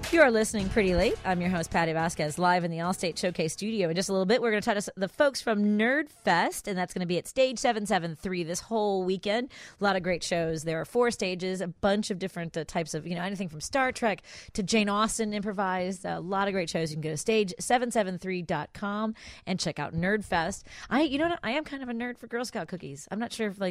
You are listening Pretty Late. I'm your host, Patty Vasquez, live in the Allstate Showcase studio. In just a little bit, we're going to talk to the folks from Nerd Fest, and that's going to be at Stage 773 this whole weekend. A lot of great shows. There are 4 stages, a bunch of different types of, anything from Star Trek to Jane Austen improvised. A lot of great shows. You can go to stage773.com and check out Nerd Fest. I am kind of a nerd for Girl Scout cookies. I'm not sure if,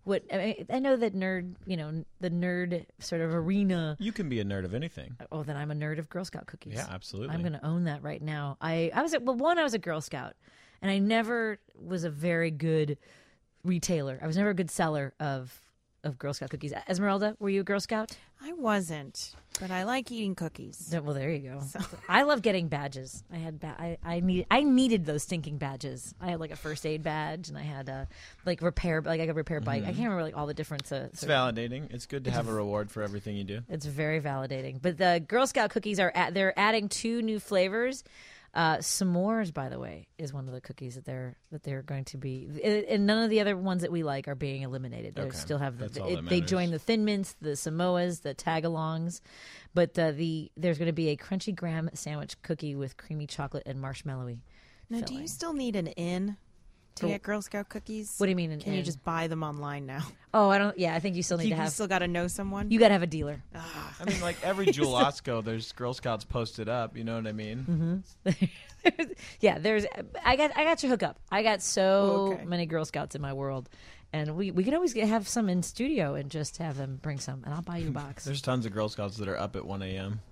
I know that nerd, the nerd sort of arena. You can be a nerd of anything. Oh, then I'm a nerd of Girl Scout cookies. Yeah, absolutely. I'm going to own that right now. I was a Girl Scout, and I never was a very good retailer. I was never a good seller of Girl Scout cookies. Esmeralda, were you a Girl Scout? I wasn't, but I like eating cookies. Well, there you go. So. I love getting badges. I needed those stinking badges. I had like a first aid badge, and I had a repair bike. I can't remember all the difference. It's validating. It's good to have a reward for everything you do. It's very validating. But the Girl Scout cookies they're adding 2 new flavors. S'mores, by the way, is one of the cookies that they're going to be, and none of the other ones that we like are being eliminated. They still have they join the Thin Mints, the Samoas, the Tagalongs, but there's going to be a crunchy graham sandwich cookie with creamy chocolate and marshmallowy. Now, do you still need an in to get Girl Scout cookies? What do you mean? Can you just buy them online now? Oh, I don't. Yeah, I think you still need to have. You still got to know someone. You got to have a dealer. I mean, like every Jewel Osco, there's Girl Scouts posted up. You know what I mean? Mm-hmm. Yeah, I got your hookup. I got many Girl Scouts in my world, and we can always have some in studio and just have them bring some, and I'll buy you a box. There's tons of Girl Scouts that are up at 1 a.m.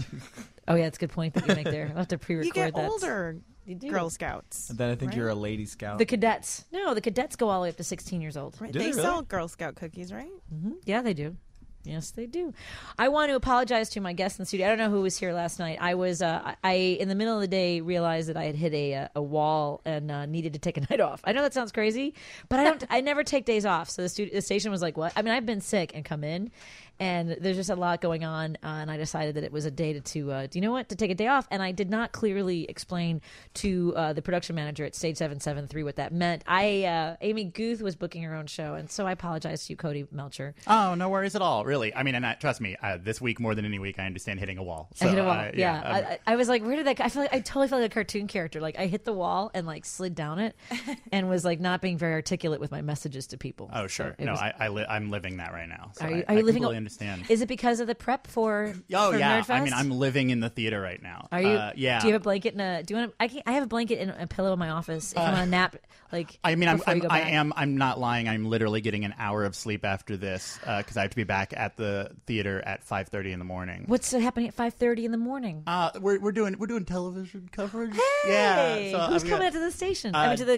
Oh yeah, it's a good point that you make there. I'll have to pre-record you get that. Older Girl Scouts. And then I think you're a Lady Scout. The cadets. No, the cadets go all the way up to 16 years old. Right. Do They they really? sell Girl Scout cookies, right? Mm-hmm. Yeah, they do. Yes, they do. I want to apologize to my guests in the studio. I don't know who was here last night. I was, in the middle of the day, realized that I had hit a wall and needed to take a night off. I know that sounds crazy, but I never take days off. So the station was like, "What?" I mean, I've been sick and come in, and there's just a lot going on, and I decided that it was a day to take a day off. And I did not clearly explain to the production manager at Stage 773 what that meant. Amy Guth was booking her own show, and so I apologize to you, Cody Melcher. Oh, no worries at all. Really. I mean, and trust me, this week more than any week, I understand hitting a wall. So, I hit a wall. I was like, where did that go? I totally felt like a cartoon character. Like I hit the wall and like slid down it and was like not being very articulate with my messages to people. Oh, sure. So I'm living that right now. So are you I living? Completely understand. Is it because of the prep for yeah. Nerd Fest? I mean, I'm living in the theater right now. Are you? Yeah. Do you have a blanket and do you want? I have a blanket and a pillow in my office. If you want to nap, I mean, I'm not lying. I'm literally getting an hour of sleep after this because I have to be back at the theater at 5:30 in the morning. What's happening at 5:30 in the morning? We're doing television coverage. Hey, yeah. Who's coming out to the station? I mean, to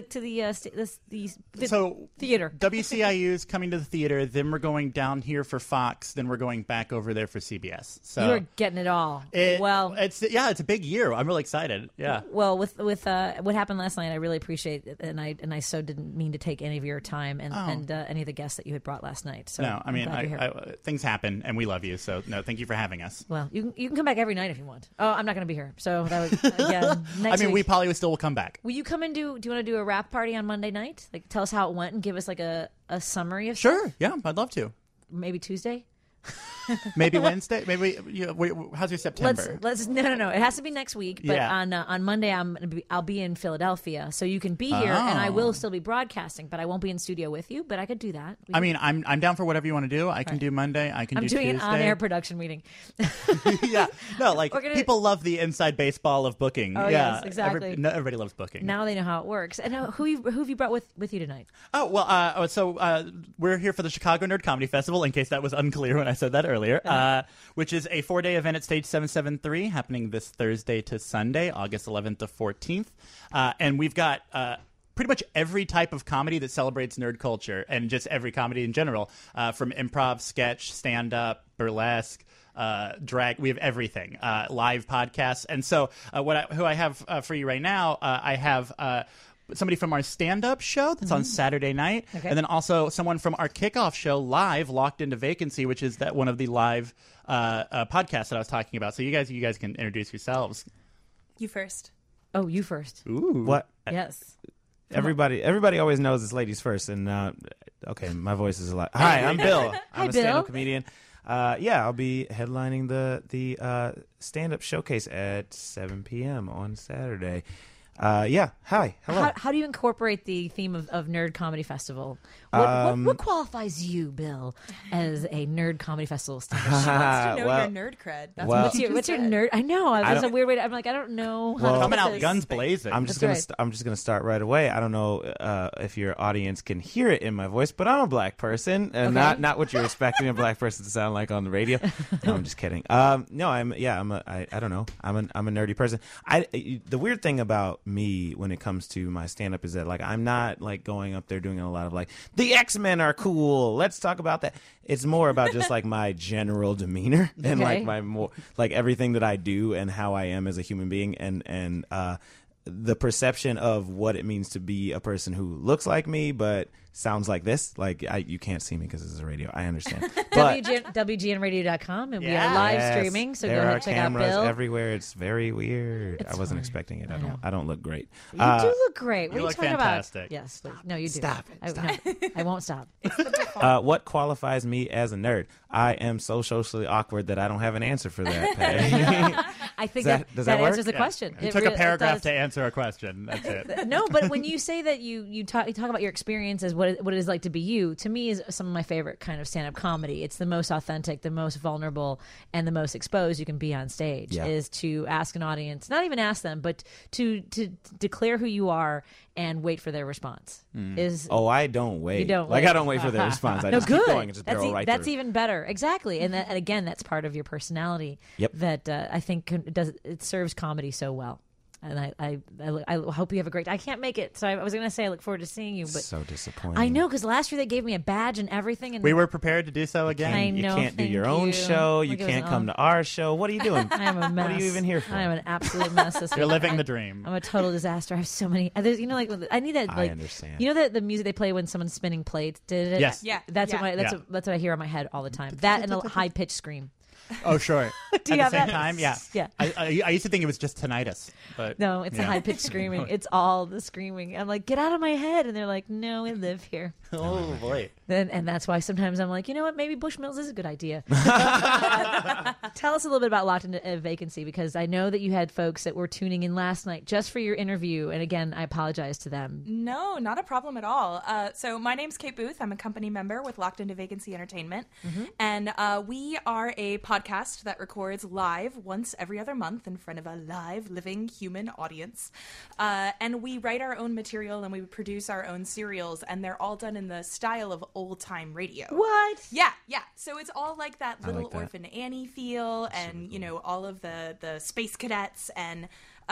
the theater. WCIU is coming to the theater. Then we're going down here for Fox. Then we're going back over there for CBS. So you're getting it all. It's a big year. I'm really excited. Yeah. Well, with what happened last night, I really appreciate it, and I so didn't mean to take any of your time and any of the guests that you had brought last night. So no, I mean, things happen, and we love you. So no, thank you for having us. Well, you can come back every night if you want. Oh, I'm not going to be here, so that was again. Next I mean, week. we probably still will come back. Will you come and do you want to do a wrap party on Monday night? Like, tell us how it went and give us like a summary of Sure. stuff? Yeah, I'd love to. Maybe Tuesday. Maybe Wednesday. Maybe how's your September? Let's no. It has to be next week. But on Monday, I'll be in Philadelphia, so you can be here, and I will still be broadcasting, but I won't be in studio with you. But I could do that. I mean, I'm down for whatever you want to do. I can do Monday. I can do Tuesday. I'm doing an on-air production meeting. Yeah, no, people love the inside baseball of booking. Oh yeah, yes, exactly. Everybody loves booking. Now they know how it works. And who have you brought with you tonight? Oh well, so we're here for the Chicago Nerd Comedy Festival. In case that was unclear when I said that earlier, which is a 4-day event at Stage 773 happening this Thursday to Sunday, August 11th to 14th. And we've got pretty much every type of comedy that celebrates nerd culture and just every comedy in general, from improv, sketch, stand-up, burlesque, drag. We have everything, live podcasts. And so who I have for you right now, I have somebody from our stand-up show that's on Saturday night, and then also someone from our kickoff show live, Locked Into Vacancy, which is one of the live podcasts that I was talking about. So you guys can introduce yourselves. You first. Oh, you first. Ooh, what? Yes. Everybody always knows it's ladies first, and okay, my voice is a lot. Hi, I'm Bill. I'm a stand-up comedian. Yeah, I'll be headlining the stand-up showcase at 7 p.m. on Saturday. Yeah, hi, hello. How do you incorporate the theme of Nerd Comedy Festival? What qualifies you, Bill, as a Nerd Comedy Festival stand-up? She wants to know well- your nerd cred. That's well- what What's your nerd? I know. That's a don't- weird way. I'm like, I don't know. How Well- to Coming put out this. guns blazing. I'm just That's gonna right. I'm just gonna start right away. I don't know if your audience can hear it in my voice, but I'm a black person, and Okay. not what you're expecting a black person to sound like on the radio. No, I'm just kidding. No, I don't know. I'm a nerdy person. The weird thing about me when it comes to my stand up is that like I'm not like going up there doing a lot of like the X-Men are cool. Let's talk about that. It's more about just like my general demeanor and Okay. like my more like everything that I do and how I am as a human being and the perception of what it means to be a person who looks like me but sounds like this. Like you can't see me because this is a radio. I understand. But WGNradio.com, and we Yeah. are live Yes, streaming, so go there ahead are and check out cameras Bill. everywhere. It's very weird. It's I wasn't fine. expecting it. I know. I don't look great. You do look great. What you are you look talking fantastic. about? Yes, please. No, you do. Stop it. No, I won't stop. What qualifies me as a nerd? I am so socially awkward that I don't have an answer for that, Patty. I think Does that work? answers the Yeah. question. It It took really- a paragraph it to answer a question. That's it. does. No, but when you say that you talk about your experience as what it is like to be you, to me is some of my favorite kind of stand up comedy. It's the most authentic, the most vulnerable, and the most exposed you can be on stage. Yeah. Is to ask an audience, not even ask them, but to declare who you are and wait for their response. Is Oh, I don't wait. You don't like wait. I don't wait for their response. I no just good. keep going and just barrel right that's through. even better. Exactly, and again, that's part of your personality. Yep. That I think it serves comedy so well. And I hope you have a great. I can't make it, so I was going to say I look forward to seeing you, but So disappointing. I know because last year they gave me a badge and everything, and We were prepared to do so again. I You know, can't do thank your own you. show. You Like it was can't an come to our show. What are you doing? I am a mess. What are you even here for? I am an absolute mess. This You're week. living I- the dream. I'm a total disaster. I have so many. There's, like I need that. I Like understand. You know that the music they play when someone's spinning plates. Did it? Yes. Yeah. That's Yeah. what Yeah. that's what I hear in my head all the time. That and a high pitched scream. Oh, sure. Do you At have the same that? time, yeah. Yeah. I used to think it was just tinnitus, but No, it's a yeah. high pitched screaming. It's all the screaming. I'm like, get out of my head, and they're like, no, we live here. Oh boy. And that's why sometimes I'm like, you know what? Maybe Bushmills is a good idea. Tell us a little bit about Locked Into a Vacancy, because I know that you had folks that were tuning in last night just for your interview. And again, I apologize to them. No, not a problem at all. So my name's Kate Booth. I'm a company member with Locked Into Vacancy Entertainment. And we are a podcast that records live once every other month in front of a live, living human audience. And we write our own material and we produce our own serials, and they're all done in the style of old-time radio. What? Yeah, yeah. So it's all like that I little like that. Orphan Annie feel, and you know all of the space cadets, and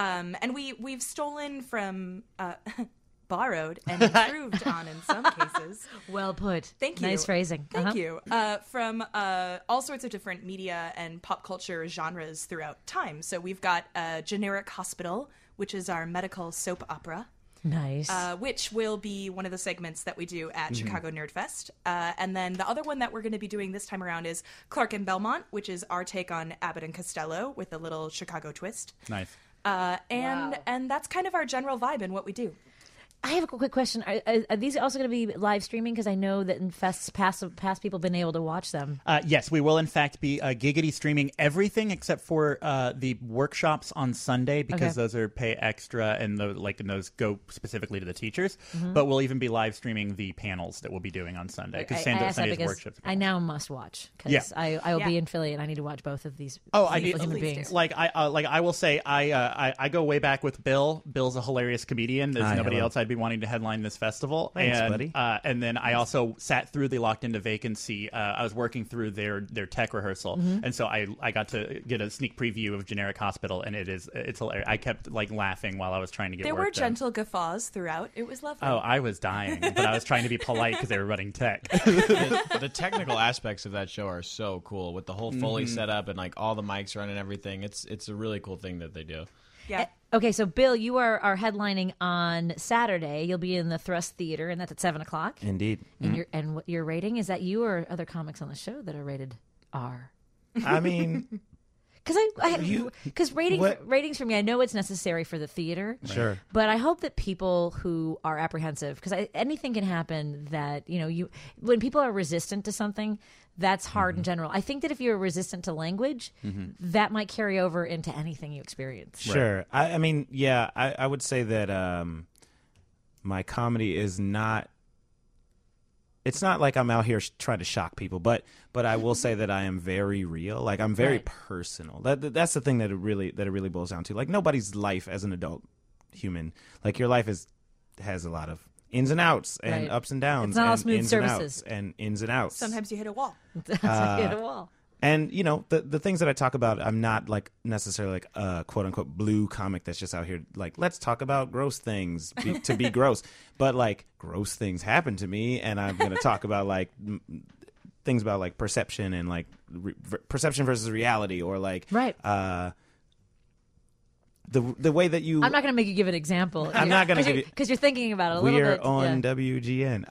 we've stolen from. Borrowed and improved on in some cases. Well put. Thank you. Nice phrasing. Thank you. From all sorts of different media and pop culture genres throughout time. So we've got Generic Hospital, which is our medical soap opera. Nice. Which will be one of the segments that we do at Chicago Nerd Fest. And then the other one that we're going to be doing this time around is Clark and Belmont, which is our take on Abbott and Costello with a little Chicago twist. Nice. And that's kind of our general vibe in what we do. I have a quick question. Are these also going to be live streaming? Because I know that in fests past people have been able to watch them. Yes, we will in fact be giggity streaming everything except for the workshops on Sunday, because Okay. those are pay extra and those go specifically to the teachers. But we'll even be live streaming the panels that we'll be doing on Sunday, because I asked that Sunday's because workshops. I now must watch, because Yeah. I will be Yeah. in Philly and I need to watch both of these. Oh, I beautiful need human Please beings. do. like I will say I go way back with Bill. Bill's a hilarious comedian. There's Hi, nobody hello. else I'd be wanting to headline this festival. Thanks, and, buddy. And then I also sat through the Locked Into Vacancy. I was working through their tech rehearsal, and so I got to get a sneak preview of Generic Hospital, and it's hilarious. I kept like laughing while I was trying to get There work were done. gentle guffaws throughout. It was lovely. Oh, I was dying, but I was trying to be polite because they were running tech. The technical aspects of that show are so cool, with the whole Foley setup and like all the mics running and everything. It's a really cool thing that they do. Yeah. Okay, so Bill, you are headlining on Saturday. You'll be in the Thrust Theater, and that's at 7:00. Indeed. And what your rating is that? You or other comics on the show that are rated R? I mean, Because ratings for me, I know it's necessary for the theater. Sure. But I hope that people who are apprehensive, because anything can happen that, when people are resistant to something, that's hard in general. I think that if you're resistant to language, that might carry over into anything you experience. Sure. I mean, yeah, I would say that my comedy is not. It's not like I'm out here trying to shock people, but I will say that I am very real. Like I'm very personal. That's the thing that it really boils down to. Like nobody's life as an adult human, like your life has a lot of ins and outs and ups and downs. It's not all and smooth ins surfaces. and ins and outs. Sometimes you hit a wall. Hit a wall. And the things that I talk about, I'm not like necessarily like a quote unquote blue comic that's just out here like let's talk about gross things to be gross, but like gross things happen to me, and I'm going to talk about like things about like perception and like perception versus reality, or like the way that you. I'm not going to make you give an example. I'm not going to give you because you're thinking about it a little we're bit. on WGN.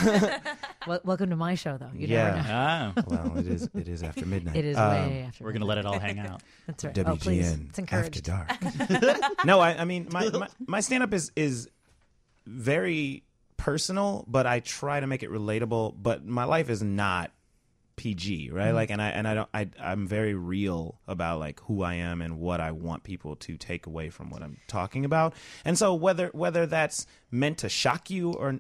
Welcome to my show, though. You Yeah. never know. Ah, Well, it is after midnight. It is way after. we're going to let it all hang out. That's right. WGN Oh, please. It's encouraged. After Dark. No, I mean my stand up is very personal, but I try to make it relatable. But my life is not PG, right? Like, I'm very real about like who I am and what I want people to take away from what I'm talking about. And so whether that's meant to shock you or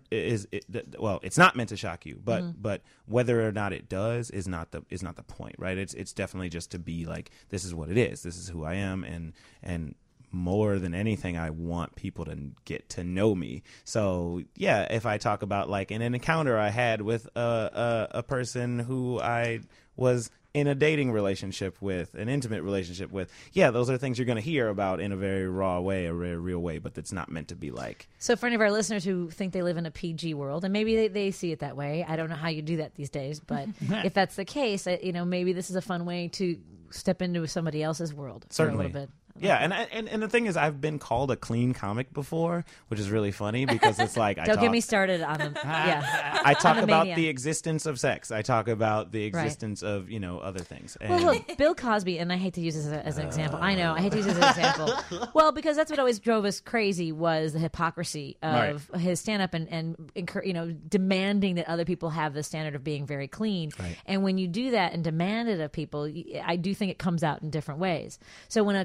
it's not meant to shock you, but whether or not it does is not the point, right? It's definitely just to be like, this is what it is. This is who I am, and more than anything, I want people to get to know me. So yeah, if I talk about like an encounter I had with a person who I was in a dating relationship with, an intimate relationship with, yeah, those are things you're going to hear about in a very raw way, a very real way, but it's not meant to be like. So for any of our listeners who think they live in a PG world, and maybe they see it that way, I don't know how you do that these days, but if that's the case, maybe this is a fun way to step into somebody else's world Certainly. for a little bit. Yeah, and the thing is, I've been called a clean comic before, which is really funny because it's like Don't get me started on them. Yeah, I talk I'm a about maniac. the existence of sex. I talk about the existence of other things. And Well, look, Bill Cosby, and I hate to use this as an example. I know, I hate to use this as an example. Well, because that's what always drove us crazy was the hypocrisy of his stand-up and demanding that other people have the standard of being very clean. Right. And when you do that and demand it of people, I do think it comes out in different ways. So when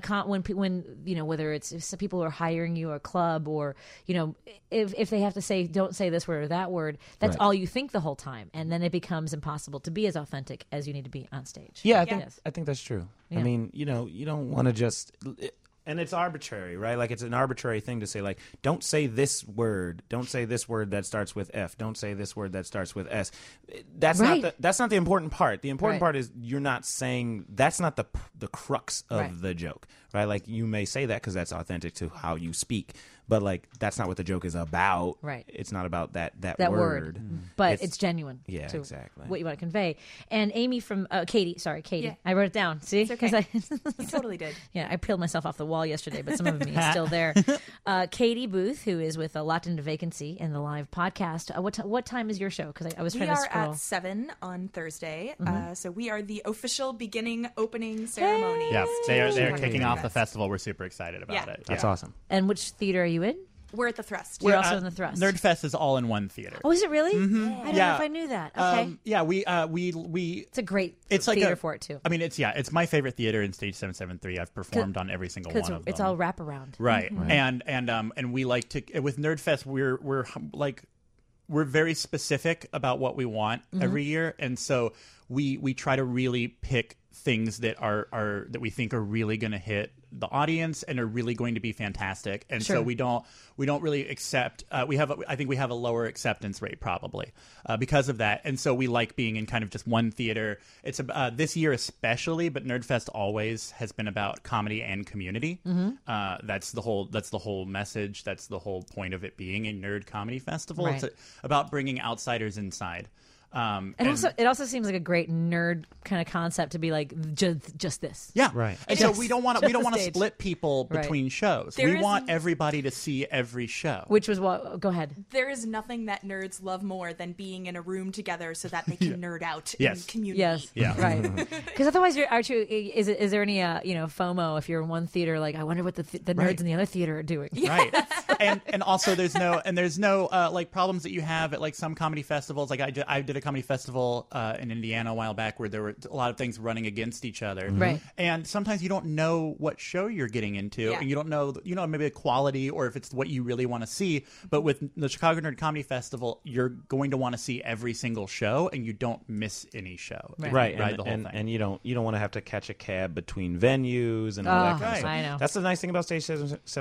whether it's some people who are hiring you, or a club, or if they have to say don't say this word or that word, that's all you think the whole time, and then it becomes impossible to be as authentic as you need to be on stage. yeah, Yes. I think that's true. Yeah. I mean, you don't want to just. And it's arbitrary, right? Like it's an arbitrary thing to say, like, don't say this word. Don't say this word that starts with F. Don't say this word that starts with S. That's not the important part. The important part is you're not saying that's not the crux of the joke, right? Like you may say that because that's authentic to how you speak, but like that's not what the joke is about. Right. It's not about that word. But it's genuine. Yeah, to exactly. what you want to convey. And Amy from Katie. Yeah. I wrote it down. See, It's okay. 'Cause You totally did. yeah, I peeled myself off the wall yesterday, but some of me is still there. Katie Booth, who is with Locked Into Vacancy in the live podcast. What time is your show? Because I was We trying to are scroll. at 7 on Thursday, so we are the official opening ceremony. Yeah, they're Chicago kicking Nerd off the Fest. festival. We're super excited about Yeah. it. That's Yeah. awesome. And which theater are you in? We're at the Thrust. You're also in the Thrust. Nerdfest is all in one theater. Oh, is it really? I don't know Yeah. if I knew that. Okay, Yeah, we it's a great it's like theater a, for it too. I mean, it's my favorite theater in Stage 773. I've performed on every single one Because of them. it's all wraparound. Right. And we like to with Nerdfest we're very specific about what we want every year, and so we try to really pick things that are that we think are really going to hit the audience and are really going to be fantastic. And Sure. so we don't really accept. I think we have a lower acceptance rate probably because of that. And so we like being in kind of just one theater. It's this year especially, but Nerdfest always has been about comedy and community. That's the whole message. That's the whole point of it being a nerd comedy festival. Right. It's about bringing outsiders inside. It also seems like a great nerd kind of concept to be like just this. Yeah, Right. And Yes. so we don't want Just to the stage. split people Right. between shows. There We is- want everybody to see every show. Which was what? Go ahead. There is nothing that nerds love more than being in a room together so that they can nerd out Yes. in community. Yes. Yeah. Right. Because otherwise, aren't you? Is there any FOMO if you're in one theater? Like, I wonder what the nerds Right. in the other theater are doing. Right. and also there's no like problems that you have at like some comedy festivals. Like I did a comedy festival in Indiana a while back where there were a lot of things running against each other. Right. And sometimes you don't know what show you're getting into, Yeah. and you don't know maybe the quality or if it's what you really want to see. But with the Chicago Nerd Comedy Festival, you're going to want to see every single show, and you don't miss any show. Right. Right, Ride and, the whole and, thing. and you don't want to have to catch a cab between venues and all that kind of right. stuff. I know. That's the nice thing about Stage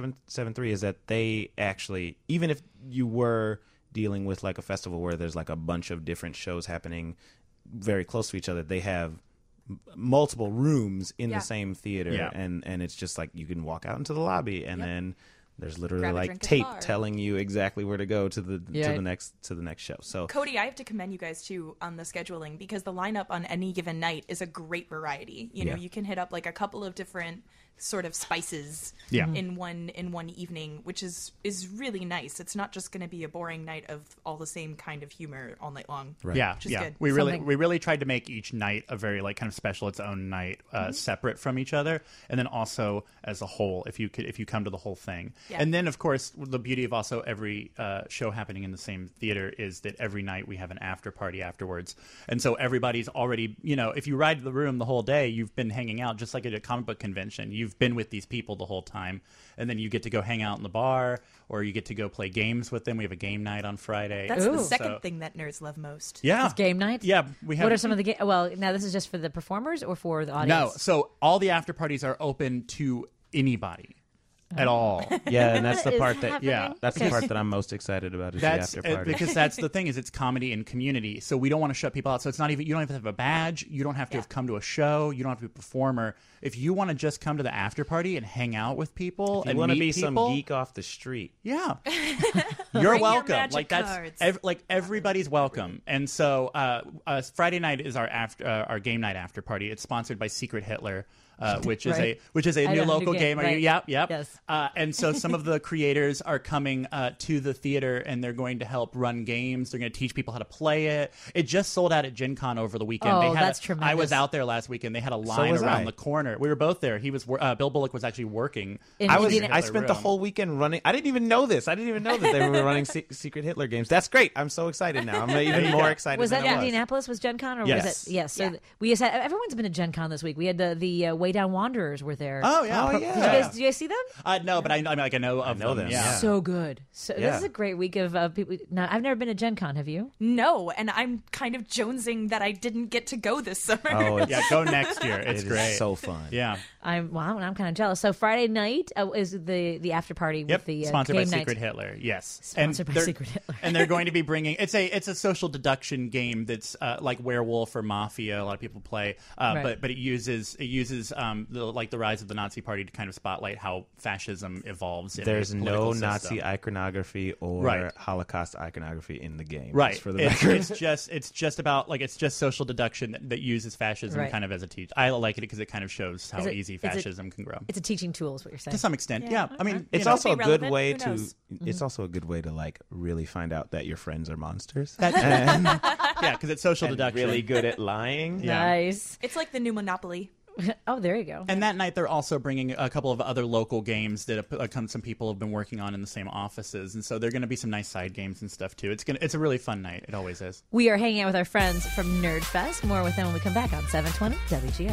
773 is that they actually, even if you were dealing with like a festival where there's like a bunch of different shows happening very close to each other, they have multiple rooms in Yeah. the same theater, Yeah. and it's just like you can walk out into the lobby and then there's literally Grab a like drink at the tape bar. telling you exactly where to go to the Yeah. to the next show. So Cody, I have to commend you guys too on the scheduling because the lineup on any given night is a great variety. You know, Yeah. you can hit up like a couple of different sort of spices Yeah. in one evening, which is really nice. It's not just going to be a boring night of all the same kind of humor all night long. Right. Yeah, Which is yeah. good. We Something- really tried to make each night a very like kind of special, its own night, separate from each other, and then also as a whole. If you come to the whole thing, Yeah. and then of course the beauty of also every show happening in the same theater is that every night we have an after party afterwards, and so everybody's already if you ride the room the whole day, you've been hanging out just like at a comic book convention. You've been with these people the whole time, and then you get to go hang out in the bar, or you get to go play games with them. We have a game night on Friday. That's Ooh. the second So- thing that nerds love most. Yeah, It's game night? Yeah, we have. What are some of the Well, now this is just for the performers or for the audience? No, so all the after parties are open to anybody at all. yeah, and that's the Is part that happening? that's the Okay. part that I'm most excited about is That's the after party. because that's the thing is it's comedy and community. So we don't want to shut people out. So it's not even you don't have to have a badge. You don't have to have come to a show. You don't have to be a performer. If you want to just come to the after party and hang out with people you and want to meet be some people, geek off the street. yeah, Bring you're your welcome. magic Like that's cards. like everybody's welcome. And so Friday night is our game night after party. It's sponsored by Secret Hitler. Which is Right. a I new know how to local get- game. right. Yep. Yes. And so some of the creators are coming to the theater, and they're going to help run games. They're going to teach people how to play it. It just sold out at Gen Con over the weekend. Oh, They had that's I tremendous. was out there last weekend. They had a line was around I. the corner. We were both there. He was Bill Bullock was actually working. In I Indiana- spent the room. whole weekend running. I didn't even know this. I didn't even know that they were running Secret Hitler games. That's great. I'm so excited now. I'm even more excited. Was than that I was. Indianapolis? Was Gen Con or Yes. was it? Yes. So Yeah. we just had, everyone's been to Gen Con this week. We had the Way Down Wanderers were there. Oh yeah. Oh, Did yeah. you guys see them? No, but I know of know them, Yeah. yeah. So good. So this Yeah. is a great week of people. Now I've never been to Gen Con. Have you? No, and I'm kind of jonesing that I didn't get to go this summer. Oh, it's, Yeah, go next year. It's it is great. so fun. Yeah. I'm kind of jealous. So Friday night is the after party Yep. with the Sponsored by game night. Secret Hitler. Yes. Sponsored by they're- Secret Hitler. And they're going to be bringing it's a social deduction game that's like Werewolf or Mafia. A lot of people play, Right. but it uses the rise of the Nazi Party to kind of spotlight how fascism evolves. In There's a no political Nazi system. iconography or Right. Holocaust iconography in the game. Right. just for the It's, record. it's just about it's just social deduction that uses fascism Right. kind of as a teach. I like it because it kind of shows how Is it- easy is it- fascism can grow. It's a teaching tool, is what you're saying. To some extent, yeah. I mean, It's you know, also a be good relevant. way Who to. knows? It's also a good way to like really find out that your friends are monsters. yeah, because it's social and deduction. really good at lying. Yeah. Nice. It's like the new Monopoly. Oh, there you go. And that night, they're also bringing a couple of other local games that some people have been working on in the same offices, and so there are going to be some nice side games and stuff too. It's a really fun night. It always is. We are hanging out with our friends from Nerd Fest. More with them when we come back on 720 WGN.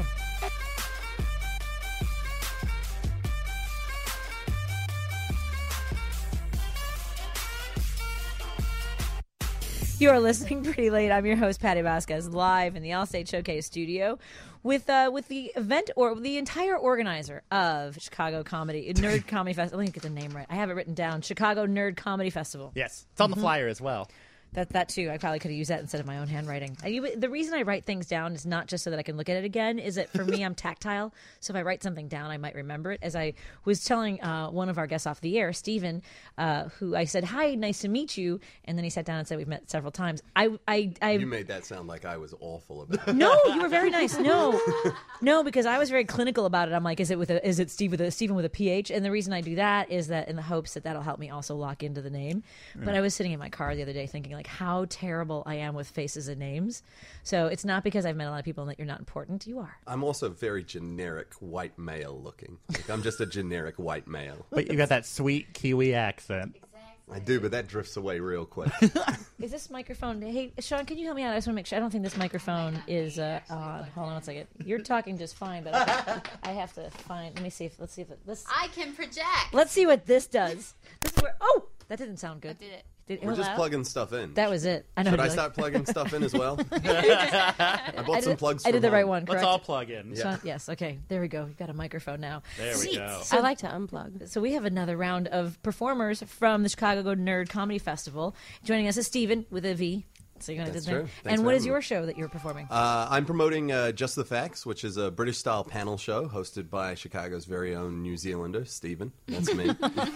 You are listening Pretty Late. I'm your host, Patty Vasquez, live in the Allstate Showcase studio with the event or the entire organizer of Chicago Nerd Comedy Festival. Let me get the name right. I have it written down. Chicago Nerd Comedy Festival. Yes, it's on the flyer as well. That too. I probably could have used that instead of my own handwriting. The reason I write things down is not just so that I can look at it again. Is that for me, I'm tactile. So if I write something down, I might remember it. As I was telling one of our guests off the air, Stephen, who I said, "Hi, nice to meet you," and then he sat down and said, "We've met several times." You made that sound like I was awful about it. No, you were very nice. No, because I was very clinical about it. I'm like, is it Stephen with a PH? And the reason I do that is that in the hopes that that'll help me also lock into the name. But I was sitting in my car the other day thinking like how terrible I am with faces and names. So it's not because I've met a lot of people and that you're not important. You are. I'm also very generic white male looking. Like, I'm just a generic white male. But you got that sweet Kiwi accent. I do, but that drifts away real quick. Is this microphone? Hey, Sean, can you help me out? I just want to make sure. I don't think this microphone is on. Hold on one second. You're talking just fine, but I have to find. Let me see if. Let's see if this. I can project. Let's see what this does. This is where. Oh, that didn't sound good. I did it. We're just plugging stuff in. That was it. I know. Should I start plugging stuff in as well? I bought some plugs. I did the right home. one. Correct? Let's all plug in. Yeah. Sean, yes. Okay. There we go. We've got a microphone now. There we go. I like to unplug. So we have another round of performers from the Chicago Nerd Comedy Festival. Joining us is Stephen with a V. So you're going to That's do that. true. Thanks And for what is having your me. show that you're performing? I'm promoting Just the Facts, which is a British-style panel show hosted by Chicago's very own New Zealander, Stephen. That's me.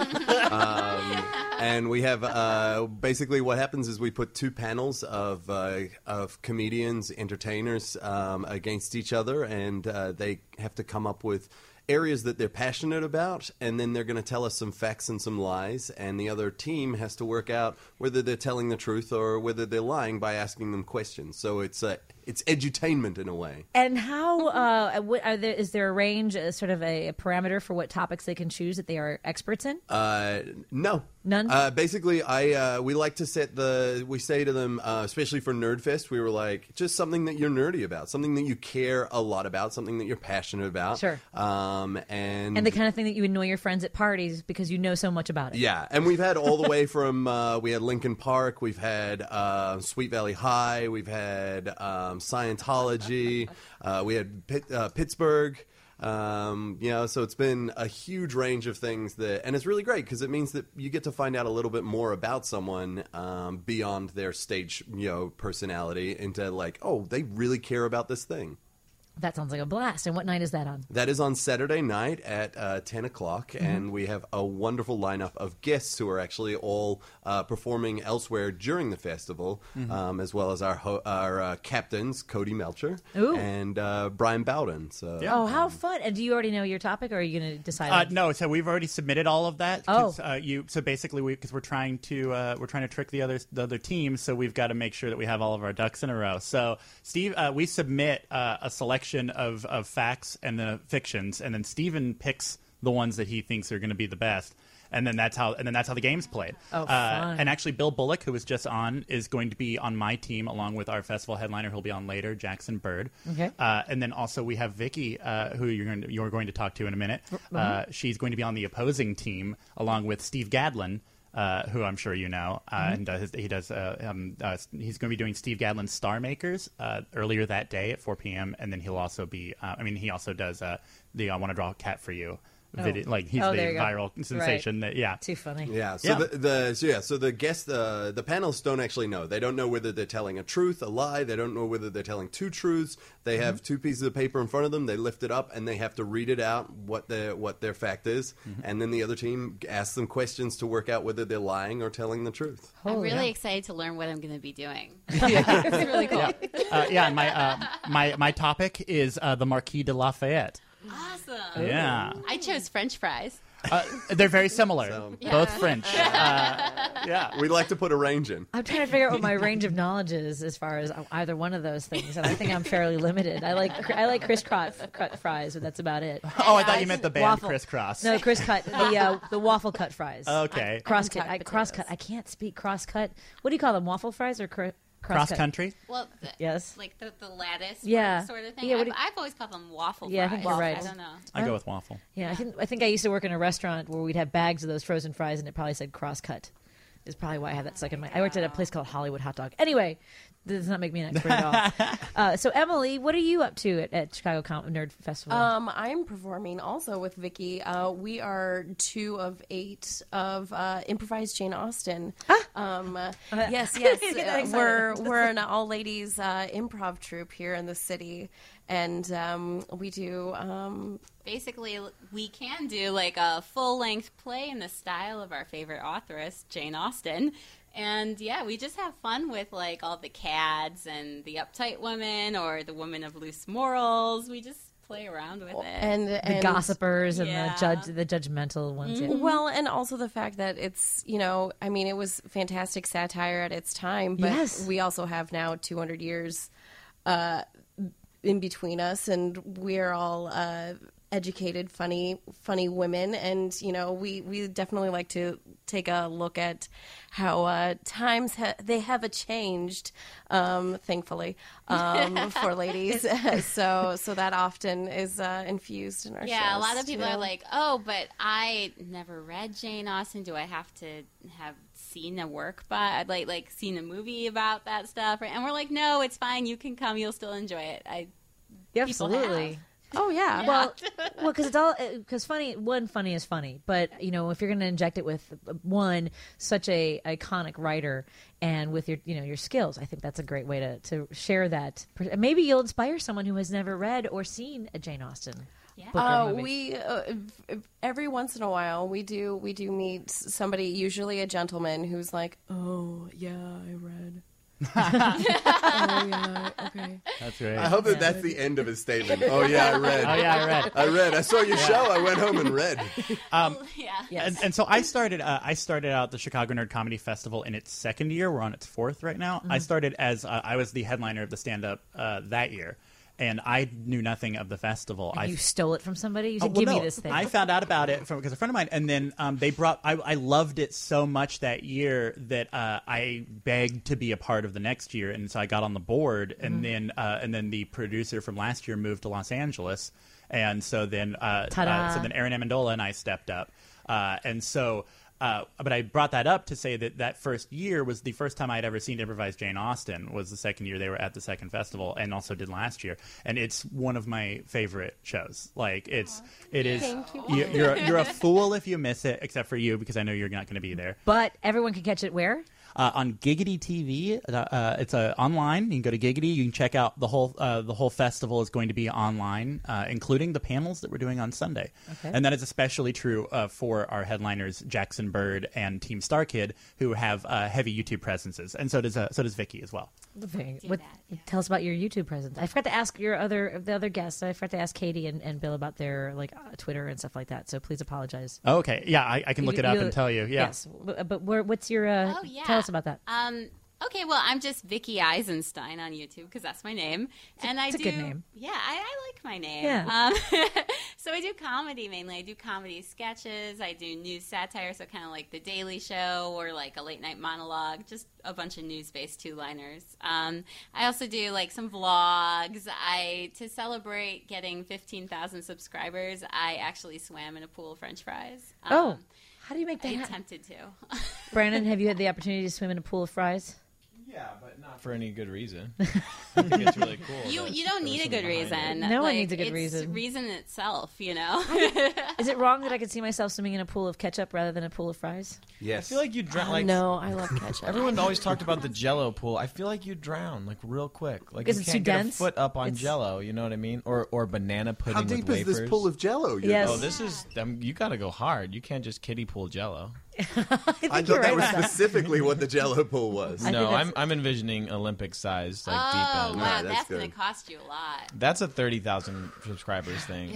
And we have basically what happens is we put two panels of comedians, entertainers against each other, and they have to come up with areas that they're passionate about, and then they're going to tell us some facts and some lies, and the other team has to work out whether they're telling the truth or whether they're lying by asking them questions. So it's edutainment in a way. And how is there a range, sort of a parameter for what topics they can choose that they are experts in? No. None? Basically, we like to we say to them, especially for Nerdfest, we were like, just something that you're nerdy about, something that you care a lot about, something that you're passionate about. Sure. And the kind of thing that you annoy your friends at parties because you know so much about it. Yeah, and we've had all the way from, we had Lincoln Park, we've had Sweet Valley High, we've had Scientology, we had Pittsburgh. So it's been a huge range of things and it's really great because it means that you get to find out a little bit more about someone beyond their stage, personality into like, oh, they really care about this thing. That sounds like a blast. And what night is that on? That is on Saturday night at 10 o'clock, and we have a wonderful lineup of guests who are actually all performing elsewhere during the festival, as well as our captains, Cody Melcher and Brian Bowden. So, Yeah. Oh, how fun. And do you already know your topic, or are you going to decide? No, so we've already submitted all of that. So basically, because we're trying to trick the other team, so we've got to make sure that we have all of our ducks in a row. So Steve, we submit a selection of facts and the fictions, and then Steven picks the ones that he thinks are going to be the best. And then that's how the game's played. Oh, fun. And actually, Bill Bullock, who was just on, is going to be on my team along with our festival headliner, who'll be on later, Jackson Bird. Okay. And then also we have Vicky, who you're going to talk to in a minute. She's going to be on the opposing team along with Steve Gadlin, who I'm sure you know, and he's going to be doing Steve Gadlin's Star Makers earlier that day at 4 p.m. And then he'll also be, he also does the I Want to Draw a Cat for You video. Like he's the viral sensation. Right. Too funny. Yeah. So the guests, the panelists don't actually know. They don't know whether they're telling a truth, a lie. They don't know whether they're telling two truths. They have two pieces of paper in front of them. They lift it up and they have to read it out what their fact is, and then the other team asks them questions to work out whether they're lying or telling the truth. I'm really excited to learn what I'm going to be doing. It's really cool. And my topic is the Marquis de Lafayette. Awesome. Yeah. I chose French fries. They're very similar. So- Both French. We like to put a range in. I'm trying to figure out what my range of knowledge is as far as either one of those things, and I think I'm fairly limited. I like crisscross cut fries, but that's about it. Oh, I thought you meant the band Waffle. Crisscross. No, cut the waffle cut fries. Okay. Crosscut. Uncut Crosscut. I can't speak crosscut. What do you call them? Waffle fries or crosscut? Cross country? Well, Yes. like the lattice Yeah. sort of thing. Yeah, I've always called them waffle fries. Yeah, I think you're right. I don't know. I go with waffle. Yeah, I think I used to work in a restaurant where we'd have bags of those frozen fries, and it probably said crosscut. is probably why I have that stuck in my. I worked at a place called Hollywood Hot Dog. Anyway, this does not make me an expert at all. So Emily, what are you up to at Chicago Nerd Festival? I'm performing also with Vicky. We are 2 of 8 of improvised Jane Austen. Yes. We're an all ladies improv troupe here in the city, and we do. Basically, we can do like a full-length play in the style of our favorite authoress, Jane Austen. And yeah, we just have fun with like all the cads and the uptight women or the women of loose morals. We just play around with it. And the gossipers and Yeah. the judgmental ones. Yeah. Well, and also the fact that it's, I mean, it was fantastic satire at its time, but Yes. we also have now 200 years in between us, and we're all educated, funny women, and we definitely like to take a look at how times they have changed, thankfully, for ladies. so that often is infused in our shows. Yeah, a lot of people too. are like, "Oh, but I never read Jane Austen. Do I have to have seen a work by like seen a movie about that stuff?" And we're like, "No, it's fine. You can come. You'll still enjoy it." Yeah, people absolutely. have. Oh yeah. Well, because it's all because funny is funny, but if you're going to inject it with such a iconic writer and with your skills, I think that's a great way to share that. Maybe you'll inspire someone who has never read or seen a Jane Austen book or movie. We every once in a while we do meet somebody, usually a gentleman, who's like, "Oh yeah, I read." Oh yeah, okay. That's great. I hope that's the end of his statement. Oh yeah, I read. Oh yeah, I read. I read. I saw your show. I went home and read. Yeah. Yes. And so I started out the Chicago Nerd Comedy Festival in its second year. We're on its fourth right now. I started as I was the headliner of the stand-up that year, and I knew nothing of the festival. You stole it from somebody? You said, Well, give me no. this thing. I found out about it because a friend of mine, and then they brought. I loved it so much that year that I begged to be a part of the next year, and so I got on the board. And then the producer from last year moved to Los Angeles, and so then Aaron Amendola and I stepped up, and so. But I brought that up to say that first year was the first time I had ever seen improvised Jane Austen. Was the second year they were at the second festival, and also did last year. And it's one of my favorite shows. Like it is. Thank you. You're a fool if you miss it, except for you because I know you're not going to be there. But everyone can catch it where? On Giggity TV, it's online. You can go to Giggity. You can check out the whole festival is going to be online, including the panels that we're doing on Sunday. Okay. And that is especially true for our headliners Jackson Bird and Team Star Kid, who have heavy YouTube presences, and so does Vicky as well. Tell us about your YouTube presence. I forgot to ask the other guests. I forgot to ask Katie and Bill about their Twitter and stuff like that. So please apologize. Oh, okay, yeah, I can look it up and tell you. Yeah. Yes, but what's your? Oh, yeah. Tell us about that. Okay, well, I'm just Vicky Eisenstein on YouTube because that's my name, it's a good name. Yeah, I like my name. Yeah. So I do comedy mainly. I do comedy sketches. I do news satire, so kind of like The Daily Show or like a late night monologue, just a bunch of news-based two-liners. I also do like some vlogs. To celebrate getting 15,000 subscribers, I actually swam in a pool of French fries. How do you make that I happen? attempted to. Brandon, have you had the opportunity to swim in a pool of fries? Yeah, but not for any good reason. I think it's really cool. You don't need a good reason. No one needs a good it's reason. Reason itself, you know. Is it wrong that I could see myself swimming in a pool of ketchup rather than a pool of fries? Yes. I feel like you drown. No, I love ketchup. Everyone always talked about the Jello pool. I feel like you drown real quick. Like Because you it's can't too get dense? a foot up on It's- Jello. You know what I mean? Or banana pudding How deep with is wafers. this pool of Jello? Yes. Oh, this is. You got to go hard. You can't just kiddie pool Jello. I you're thought right that was about that. specifically what the Jello pool was. I think No, that's- I'm envisioning Olympic sized deep Oh, end. wow, that's that's going good. to cost you a lot. That's a 30,000 subscribers thing.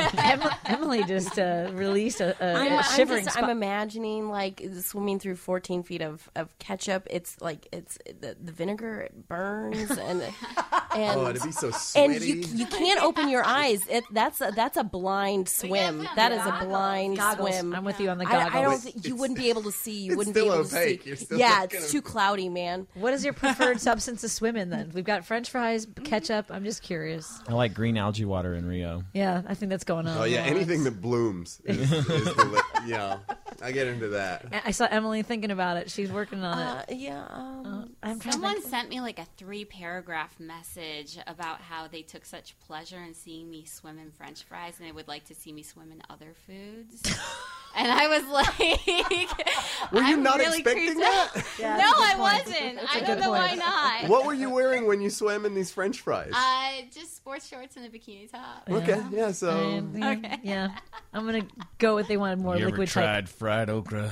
Emily just released a shivering spot. I'm imagining like swimming through 14 feet of ketchup. It's like the vinegar, it burns and Oh, it'd be so and sweaty. you can't open your eyes. That's a blind swim. That is a blind Goggles. swim. I'm with you on the I don't goggles. think you wouldn't be able to see. You it's wouldn't be still able opaque. to You're see. still Yeah, not it's gonna- too cloudy, man. What is your preferred substance to swim in then? We've got French fries, ketchup. I'm just curious. I like green algae water in Rio. Yeah, I think that's going on. Oh yeah, anything that blooms is yeah. I get into that. I saw Emily thinking about it. She's working on it. I'm trying to Someone think. sent me like a 3-paragraph message about how they took such pleasure in seeing me swim in French fries and they would like to see me swim in other foods. And I was like, Were you I'm not really expecting creeped that? out. Yeah, No, that's a good I point. wasn't. That's a I good don't know why point. not. What were you wearing when you swam in these French fries? Just sports shorts and a bikini top. Okay, yeah, so... Yeah. I'm going to go with they wanted more You ever liquid type. tried fried okra?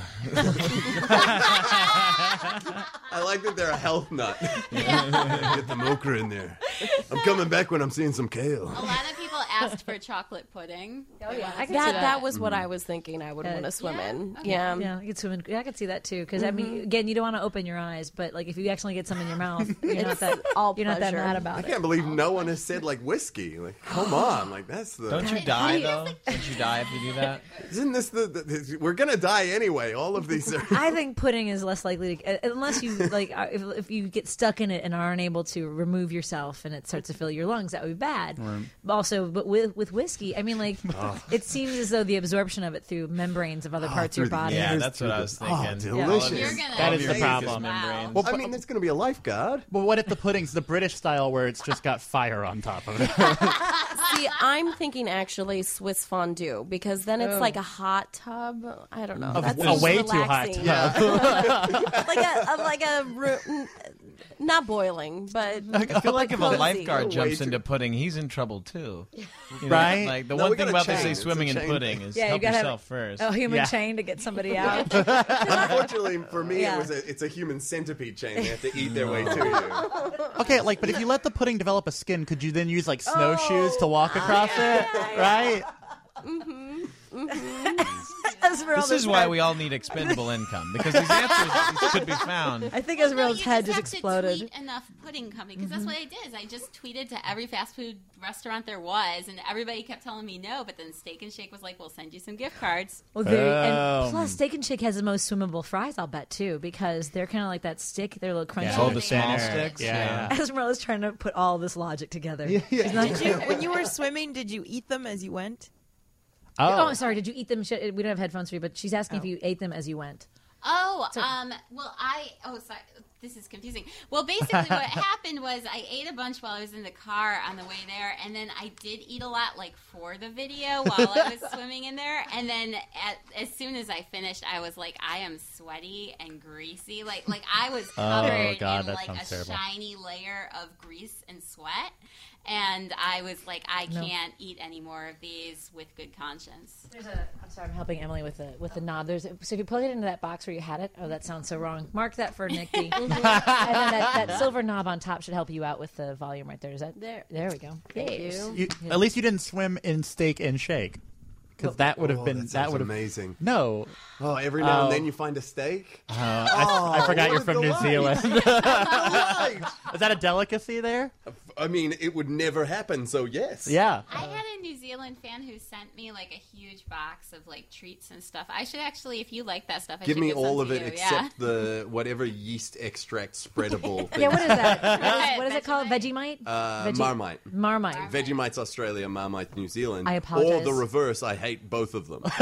I like that they're a health nut. Get the okra in there. I'm coming back when I'm seeing some kale. A lot of people asked for chocolate pudding. Oh, yeah. I can see That was what I was thinking I would want to swim in. Yeah. Yeah, I could swim in. Yeah, I could see that too. Because I mean, again, you don't want to open your eyes, but like if you accidentally get some in your mouth, you're not that all you're not that pleasure. mad I about it. can't believe no one has said like whiskey. Like, come on, like that's the. Don't you die though? Don't you die if you do that? Isn't this the we're gonna die anyway? All of these are. I think pudding is less likely to, unless you like, if you get stuck in it and aren't able to remove yourself and it starts to fill your lungs, that would be bad. Also, but with whiskey, I mean, like, it seems as though the absorption of it through membranes of other parts of your through the body. Yeah, Ears that's what through I was the- thinking. Oh, delicious. You're gonna That is the amazing. problem. Wow. Well, I mean, there's gonna be a lifeguard. But what if the pudding's the British style where it's just got fire on top of it? See, I'm thinking actually Swiss fondue because then it's like a hot tub. I don't know. That a seems way too hot relaxing. tub. like a not boiling, but I feel like if a cozy. lifeguard Way jumps too- into pudding, he's in trouble too. You know, Right? Like the No, one we thing got a about they chain. say It's a swimming in chain pudding thing. is Yeah, you help gotta yourself have first. a human Yeah. chain to get somebody out. Unfortunately for me, Yeah. it's a human centipede chain. They have to eat their way to you. Okay, like, but if you let the pudding develop a skin, could you then use like snowshoes to walk across it? Right? This is why we all need expendable income, because these answers could be found. I think No, Esmeralda's you head just just have exploded. To tweet enough pudding coming because that's what I did. Is I just tweeted to every fast food restaurant there was, and everybody kept telling me no. But then Steak and Shake was like, "We'll send you some gift cards." Well, and plus, Steak and Shake has the most swimmable fries, I'll bet, too, because they're kind of like that stick. They're a little crunchy. Oh, the they small are. sticks. Yeah. Esmeralda's trying to put all this logic together. Did you, when you were swimming, did you eat them as you went? Oh, I'm sorry. Did you eat them? We don't have headphones for you, but she's asking if you ate them as you went. Oh, sorry. This is confusing. Well, basically what happened was I ate a bunch while I was in the car on the way there, and then I did eat a lot, like, for the video while I was swimming in there, and then as soon as I finished, I was like, I am sweaty and greasy. Like I was covered God, in, that like, sounds a terrible. shiny layer of grease and sweat, and I was like, I can't eat any more of these with good conscience. I'm sorry, I'm helping Emily with the knob. So if you plug it into that box where you had it, oh, that sounds so wrong. Mark that for Nick D. And then that silver knob on top should help you out with the volume right there. Is that there? There we go. Thank Yes. you. At least you didn't swim in Steak and Shake. Because that would have been that that sounds would have amazing. No, Oh, every now and then you find a steak. I forgot you're what a from New delight. Zealand. Delight. Is that a delicacy there? I mean, it would never happen. So yes. Yeah. I had a New Zealand fan who sent me like a huge box of like treats and stuff. I should actually, if you like that stuff, I Give should me give some all of to it you. except the whatever yeast extract spreadable thing. Yeah, what is that? What is it called? Vegemite? Vegemite? Marmite. Marmite. Vegemite's Australia, Marmite New Zealand. I apologize. Or the reverse, I hate both of them.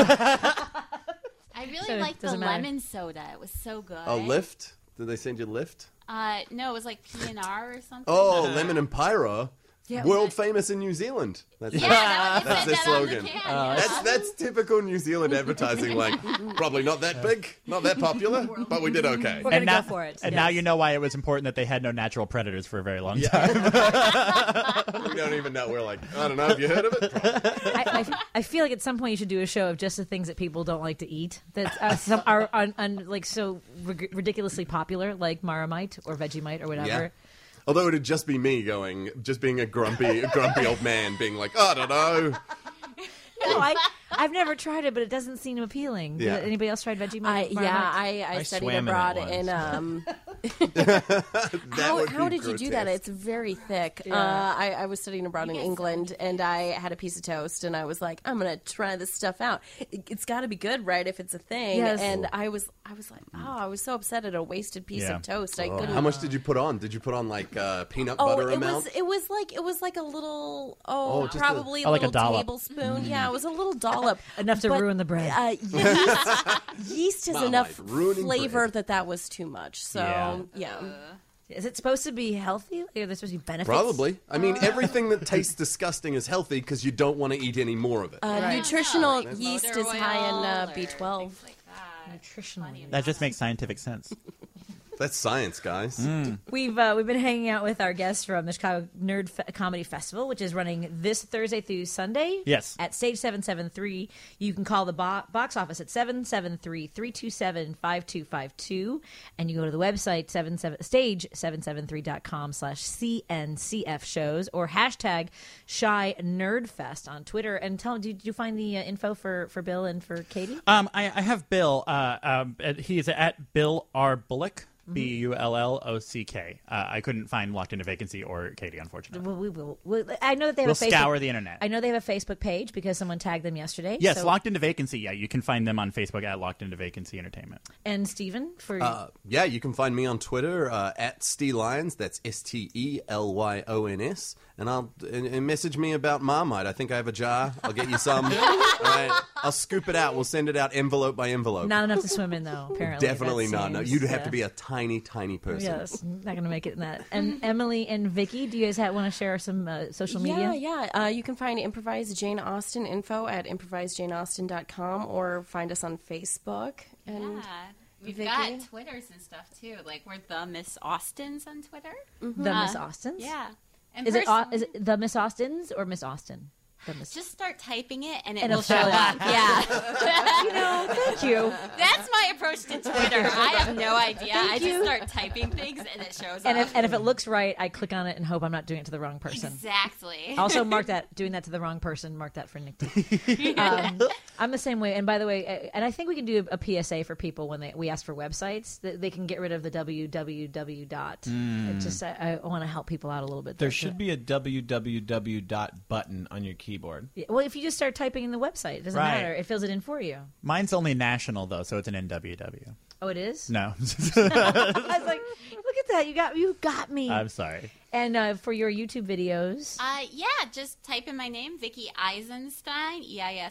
I really So it liked the doesn't matter. lemon soda. It was so good. A lift? Did they send you lift? No, it was like P&R or something. Oh, lemon and pyro. Yeah. World famous in New Zealand. That's Yeah, that That's was their that on the slogan. can, yeah. That's typical New Zealand advertising. Like, probably not that big, not that popular, but we did okay. We're going to now, go for it. And Yes. now you know why it was important that they had no natural predators for a very long time. We don't even know. We're like, I don't know. Have you heard of it? Probably. I feel like at some point you should do a show of just the things that people don't like to eat that some are like so ridiculously popular, like Marmite or Vegemite or whatever. Yeah. Although it'd just be me just being a grumpy old man, being like, I don't know. No, I've never tried it, but it doesn't seem appealing. Yeah. Anybody else tried Vegemite? Marmite? I I studied swam in it abroad once. in How did you do that? It's very thick. I was studying abroad in England, and I had a piece of toast, and I was like, I'm going to try this stuff out. It's got to be good, right, if it's a thing. Yes. And I was like, I was so upset at a wasted piece of toast. I couldn't. How much did you put on? Did you put on like peanut butter amount? It was like a little, just probably like a little dollop. tablespoon. Yeah, it was a little dollop. Enough to ruin the bread. Yeast has Marmite, enough ruining flavor bread. that was too much. So, yeah. Is it supposed to be healthy? Are there supposed to be benefits? Probably. I mean, everything that tastes disgusting is healthy because you don't want to eat any more of it. Nutritional Like yeast motor is high in oil or B12. things like that. Nutritional. That just makes scientific sense. That's science, guys. We've been hanging out with our guests from the Chicago Comedy Festival, which is running this Thursday through Sunday. Yes. At Stage 773. You can call the box office at 773-327-5252. And you go to the website, stage773.com/CNCF shows or hashtag Shy Nerd Fest on Twitter. And tell them, did you find the info for Bill and for Katie? I have Bill. He is at Bill R. Bullock. Bullock. I couldn't find Locked Into Vacancy or Katie, unfortunately. I know that they have We'll a Facebook, scour the internet. I know they have a Facebook page because someone tagged them yesterday. Yes, so- Locked Into Vacancy. Yeah, you can find them on Facebook at Locked Into Vacancy Entertainment. And Stephen for Yeah, you can find me on Twitter at Steelyons. That's STELYONS. And message me about Marmite. I think I have a jar. I'll get you some. All right. I'll scoop it out. We'll send it out envelope by envelope. not enough to swim in though. Apparently, Definitely that not. No, seems, you'd have to be a tiny person. Yes, not going to make it in that. And Emily and Vicky, do you guys want to share some social media? Yeah. You can find Improvised Jane Austen info at improvisedjaneausten.com or find us on Facebook. And Yeah. We've Vicky? got Twitters and stuff too. Like we're the Miss Austins on Twitter. The Miss Austins. Yeah. And Is it personally- the Miss Austins or Miss Austin? The Miss. Just start typing it and it And will it'll show show up. Yeah. Thank you. That's my approach to Twitter. I have no idea. I you. just start typing things and it shows And up. if it looks right, I click on it and hope I'm not doing it to the wrong person. Exactly. Also, mark that doing that to the wrong person. Mark that for Nick D. I'm the same way. And by the way, and I think we can do a PSA for people when we ask for websites that they can get rid of the www dot. It just I want to help people out a little bit. There should be a www button on your keyboard. Yeah, well, if you just start typing in the website, it doesn't Right. matter. It fills it in for you. Mine's only national, though, so it's an NWW. Oh, it is. No. I was like, look at that. You got me. I'm sorry. And for your YouTube videos, Yeah, just type in my name, Vicky Eisenstein,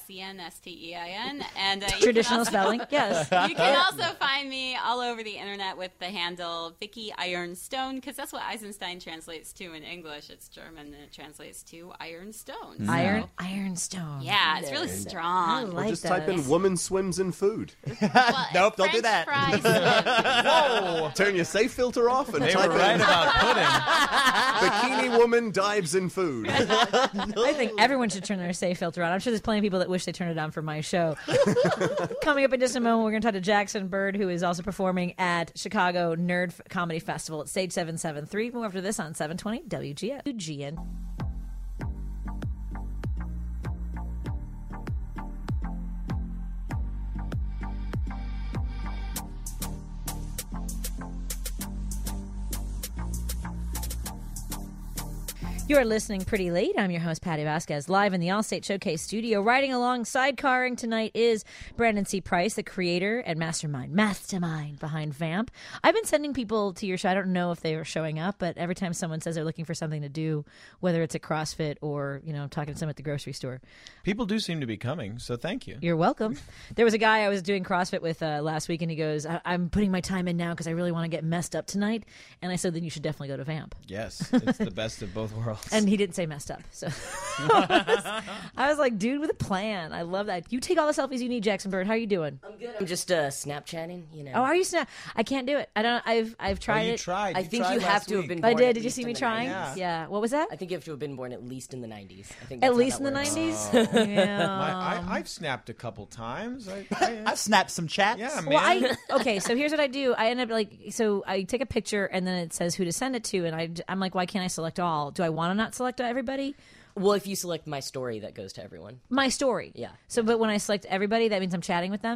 EISENSTEIN, and you traditional can also, spelling. Yes. You can also find me all over the internet with the handle Vicky Ironstone, because that's what Eisenstein translates to in English. It's German, and it translates to Iron Stone. So, Ironstone. yeah, it's really I strong. like Just that. type in woman swims in food. Well, Nope, don't do French that. fries, Turn your safe filter off and They type were right in about pudding. bikini woman dives in food. I think everyone should turn their safe filter on. I'm sure there's plenty of people that wish they turned it on for my show. Coming up in just a moment, we're going to talk to Jackson Bird, who is also performing at Chicago Comedy Festival at Stage 773. More after this on 720 WGN. You're listening pretty late. I'm your host, Patty Vasquez, live in the Allstate Showcase studio. Riding along sidecarring tonight is Brandon C. Price, the creator and mastermind behind Vamp. I've been sending people to your show. I don't know if they are showing up, but every time someone says they're looking for something to do, whether it's a CrossFit or, talking to someone at the grocery store, People do seem to be coming, so thank you. you're welcome. There was a guy I was doing CrossFit with last week, and he goes, I'm putting my time in now because I really want to get messed up tonight. And I said, then you should definitely go to Vamp. Yes, it's the best of both worlds. And he didn't say messed up. So I was like, dude with a plan. I love that. You take all the selfies you need, Jackson Bird. How are you doing? I'm good. I'm just Snapchatting, Oh, are you snap? I can't do it. I don't. I've tried you it. tried. I You think tried you last have to have week. been I born. did. at Did you least see in me the trying? 90s. Yeah. What was that? I think you have to have been born at least in the 90s. I think At that's least how in the that works. 90s. Yeah. I've snapped a couple times. I've snapped some chats. Yeah, man. Well, okay, so here's what I do. I end up so I take a picture and then it says who to send it to, and I'm like, why can't I select all? Do I want to not select everybody? Well, if you select my story, that goes to everyone. My story. Yeah. So, but when I select everybody, that means I'm chatting with them.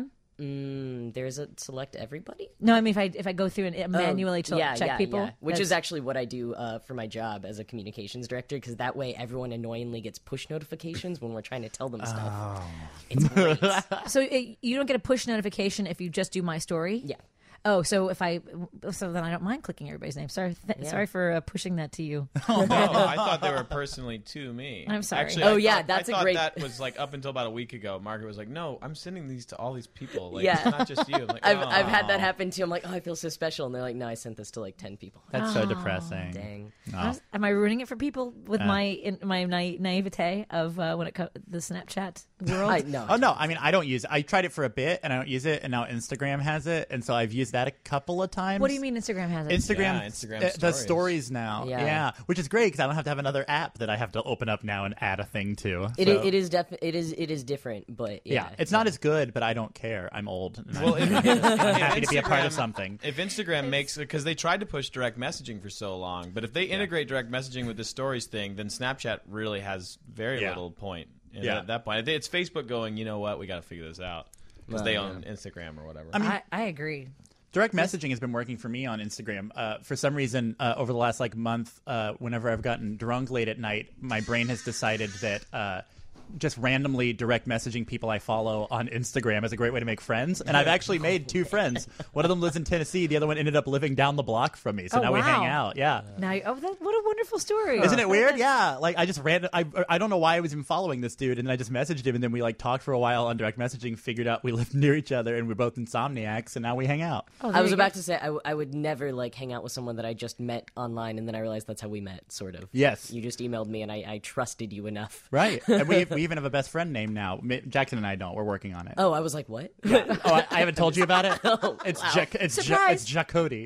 There's a select everybody. No, I mean if I go through and manually check people, which is actually what I do for my job as a communications director, because that way everyone annoyingly gets push notifications when we're trying to tell them stuff. It's great. So you don't get a push notification if you just do my story? Yeah. Oh, so then I don't mind clicking everybody's name. Sorry for pushing that to you. Oh, I thought they were personally to me. I'm sorry. Actually, that's I a thought great. That was like up until about a week ago. Margaret was like, "No, I'm sending these to all these people. Like, Yeah. it's not just you." I'm like, I've had that "Oh." happen too. I'm like, oh, I feel so special, and they're like, no, I sent this to like 10 people. That's so depressing. Dang. No. Am I ruining it for people with my naivete of when it comes the Snapchat world? No. Oh no! I mean, I don't use it. I tried it for a bit, and I don't use it. And now Instagram has it, and so I've used that a couple of times. What do you mean Instagram has it? Instagram does stories. stories now. Yeah, which is great because I don't have to have another app that I have to open up now and add a thing to. It is different, but yeah, it's not as good, but I don't care. I'm old. And Well, I'm happy to be a part of something. If Instagram makes it, because they tried to push direct messaging for so long, but if they integrate direct messaging with the stories thing, then Snapchat really has very little point. At that point, it's Facebook going, you know what, we got to figure this out because they own Instagram or whatever. I mean, I agree. Direct messaging has been working for me on Instagram. For some reason, over the last month, whenever I've gotten drunk late at night, my brain has decided that just randomly direct messaging people I follow on Instagram is a great way to make friends. And I've actually made 2 friends. One of them lives in Tennessee. The other one ended up living down the block from me. So now we hang out. Yeah. Now, what a wonderful story. Isn't it weird? Yeah. Like I just I don't know why I was even following this dude, and then I just messaged him, and then we talked for a while on direct messaging, figured out we lived near each other, and we're both insomniacs, and now we hang out. I was about to say I would never hang out with someone that I just met online, and then I realized that's how we met, sort of. Yes. You just emailed me, and I trusted you enough. Right. And we even have a best friend name now. Jackson and I don't. We're working on it. Oh, I was like, what? Yeah. Oh, I haven't told you about it? It's wow. it's Jacody.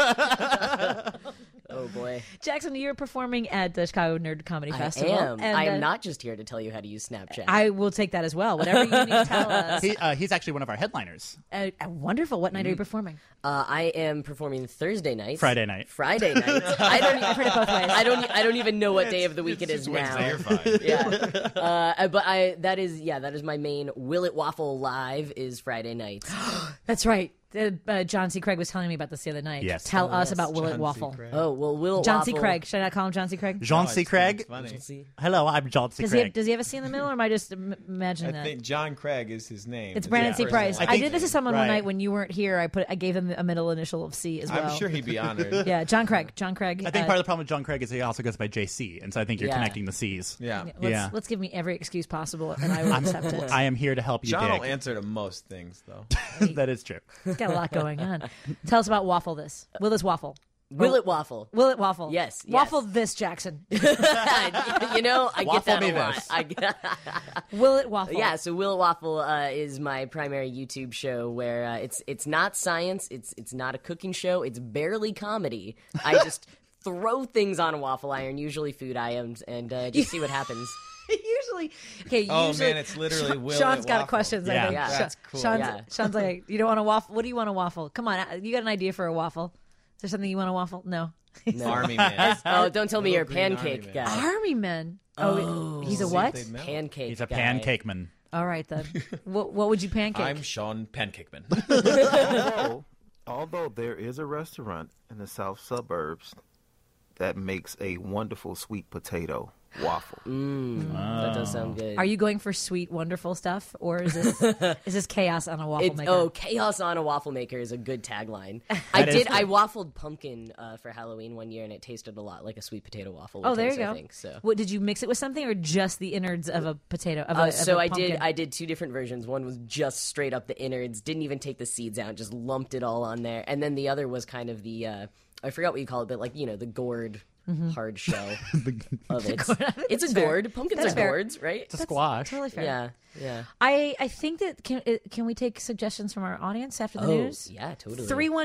Oh, boy. Jackson, you're performing at the Chicago Nerd Comedy Festival. I am. And, I am not just here to tell you how to use Snapchat. I will take that as well. Whatever you need to tell us. He's actually one of our headliners. Wonderful. What night are you performing? I am performing Thursday night. Friday night. I've heard it both ways. I don't even know what day of the week it is Wednesday, now. you're fine. Yeah. But that is my main Will It Waffle Live is Friday night. That's right. John C. Craig was telling me about this the other night. Yes. Tell us about Will It Waffle. Oh, well, Will It John Waffle. C. Craig. Should I call him John C. Craig? John C. Craig. Funny. Hello, I'm John C. Craig. Does he have a C in the middle, or am I just imagining I that? think John Craig is his name. It's Brandon C. Price. I I did this to someone one right. night when you weren't here. I gave him a middle initial of C as well. I'm sure he'd be honored. Yeah, John Craig. John Craig. I think part of the problem with John Craig is he also goes by JC, and so I think you're Yeah. connecting the C's. Yeah. Let's give me every excuse possible, and I will accept it. I am here to help you, John will Dick. answer to most things, though. That is true. He's got a lot going on. Tell us about Waffle This. Will this waffle? Will It Waffle. Will it waffle? Yes, yes. Waffle this, Jackson. I get Waffle that me a lot. this. Will it waffle? Yeah, so Will It Waffle is my primary YouTube show where it's not science, it's not a cooking show, it's barely comedy. I just throw things on a waffle iron, usually food items, and just see what happens. Okay. Oh, man, it's literally Will Sean's It got Waffle. questions. Yeah. I think. Yeah. That's cool. Sean's like, you don't want a waffle? What do you want a waffle? Come on, you got an idea for a waffle? Is there something you want a waffle? No. Army man. Oh, don't tell me you're a Little green pancake army guy. Army men. Oh, he's a what? Pancake He's a guy. pancake man. All right then. What would you pancake? I'm Sean Pancakeman. Although there is a restaurant in the south suburbs that makes a wonderful sweet potato waffle. That does sound good. Are you going for sweet, wonderful stuff, or is this chaos on a waffle maker? Chaos on a waffle maker is a good tagline. I waffled pumpkin for Halloween one year, and it tasted a lot like a sweet potato waffle. Oh, there you I go. think, so. What, did you mix it with something, or just the innards of a potato? So a I pumpkin? did. I did 2 different versions. One was just straight up the innards, didn't even take the seeds out, just lumped it all on there. And then the other was kind of the I forgot what you call it, but the gourd hard shell of it. It's a gourd. Pumpkins That's are fair. gourds, right? It's a squash. Totally fair. Yeah. I think that can we take suggestions from our audience after the news? Yeah, totally.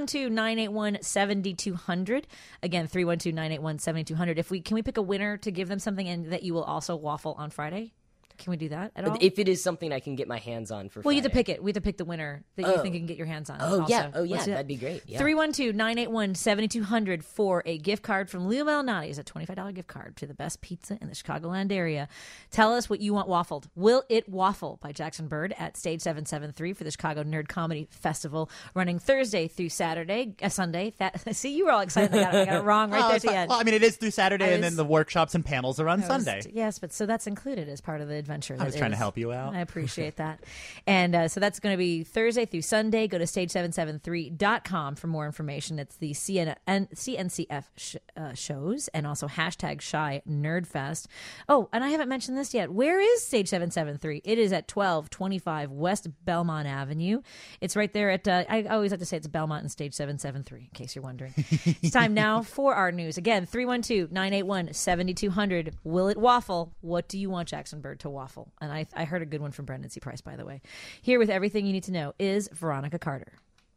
312-981-7200. Again, 312-981-7200. Can we pick a winner to give them something and that you will also waffle on Friday? Can we do that at all? If it is something I can get my hands on for Well, you have to Friday. pick it. We have to pick the winner that you think you can get your hands on. Oh, also. yeah. Oh, yeah. Let's do That'd be great. Yeah. 312-981-7200 for a gift card from Leo Malnati's, a $25 gift card to the best pizza in the Chicagoland area. Tell us what you want waffled. Will It Waffle by Jackson Bird at Stage 773 for the Chicago Nerd Comedy Festival, running Thursday through Sunday. See, you were all excited. I got it wrong right there at the end. Well, I mean, it is through Saturday, and then the workshops and panels are on Sunday. Yes, but so that's included as part of the adventure. I was trying to help you out. I appreciate that. And so that's going to be Thursday through Sunday. Go to stage773.com for more information. It's the CNCF shows and also hashtag Shy Nerdfest. Oh, and I haven't mentioned this yet. Where is Stage 773? It is at 1225 West Belmont Avenue. It's right there at, I always like to say it's Belmont and Stage 773, in case you're wondering. It's time now for our news. Again, 312-981-7200. Will it waffle? What do you want Jackson Bird to waffle? And I heard a good one from Brendan C. Price, by the way. Here with everything you need to know is Veronica Carter.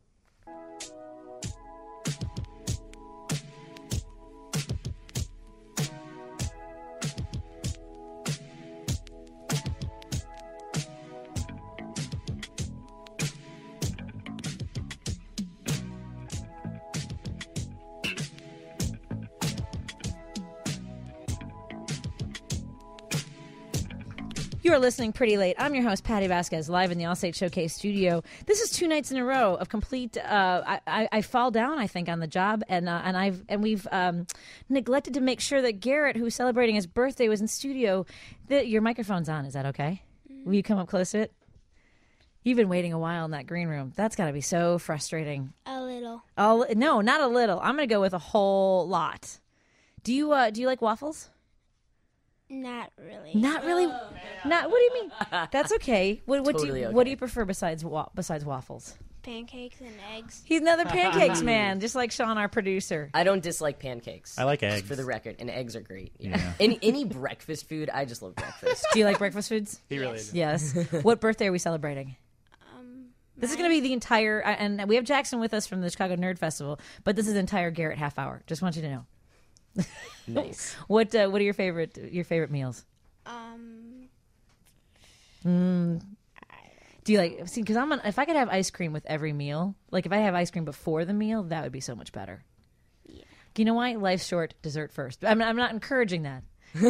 You are listening Pretty Late. I'm your host, Patty Vasquez, live in the Allstate Showcase studio. This is 2 nights in a row of complete. I fall down, I think, on the job, and we've neglected to make sure that Garrett, who's celebrating his birthday, was in studio. Your microphone's on. Is that okay? Will you come up close to it? You've been waiting a while in that green room. That's got to be so frustrating. A little. Oh no, not a little. I'm going to go with a whole lot. Do you like waffles? Not really. Not really. Not. What do you mean? That's okay. What Totally do okay. you prefer besides waffles? Pancakes and eggs. He's another pancakes man, just like Sean, our producer. I don't dislike pancakes. I like just eggs. for the record, and eggs are great. Yeah. Any breakfast food, I just love breakfast. Do you like breakfast foods? He really is. Yes. What birthday are we celebrating? This is going to be the entire, and we have Jackson with us from the Chicago Nerd Festival, but this is the entire Garrett half hour. Just want you to know. Nice. What are your favorite meals? Do you like? See, because if I could have ice cream with every meal, like if I have ice cream before the meal, that would be so much better. Yeah. Do you know why? Life's short, dessert first. I'm not encouraging that.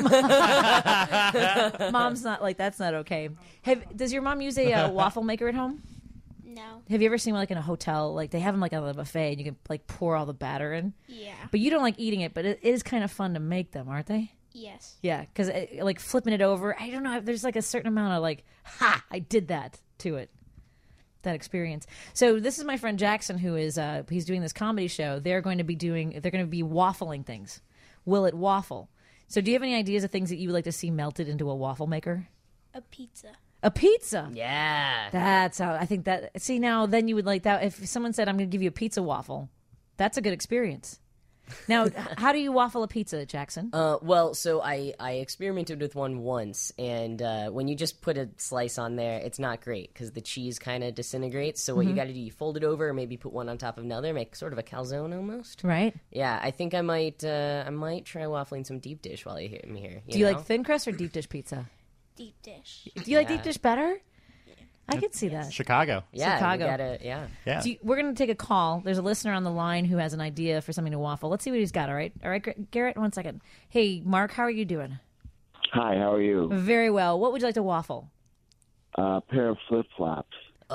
Mom's not like that's not okay. Does your mom use a waffle maker at home? No. Have you ever seen like in a hotel, like they have them like on the buffet, and you can like pour all the batter in? Yeah. But you don't like eating it, but it is kind of fun to make them, aren't they? Yes. Yeah, because like flipping it over, I don't know. There's like a certain amount of like, ha! I did that to it. That experience. So this is my friend Jackson, who is he's doing this comedy show. They're going to be waffling things. Will it waffle? So do you have any ideas of things that you would like to see melted into a waffle maker? A pizza. A pizza. Yeah. That's how I think that. See, now then you would like that. If someone said, "I'm going to give you a pizza waffle," that's a good experience. Now, how do you waffle a pizza, Jackson? Well, so I experimented with one once, and when you just put a slice on there, it's not great because the cheese kind of disintegrates. So what you got to do, you fold it over, or maybe put one on top of another, make sort of a calzone almost. Right. Yeah, I think I might try waffling some deep dish while you hear me here. Do you like thin crust or deep dish pizza? Deep dish. Do you like deep dish better? I could see that. Chicago. Yeah, Chicago. Yeah. We're going to take a call. There's a listener on the line who has an idea for something to waffle. Let's see what he's got, all right? All right, Garrett, 1 second. Hey, Mark, how are you doing? Hi, how are you? Very well. What would you like to waffle? A pair of flip-flops.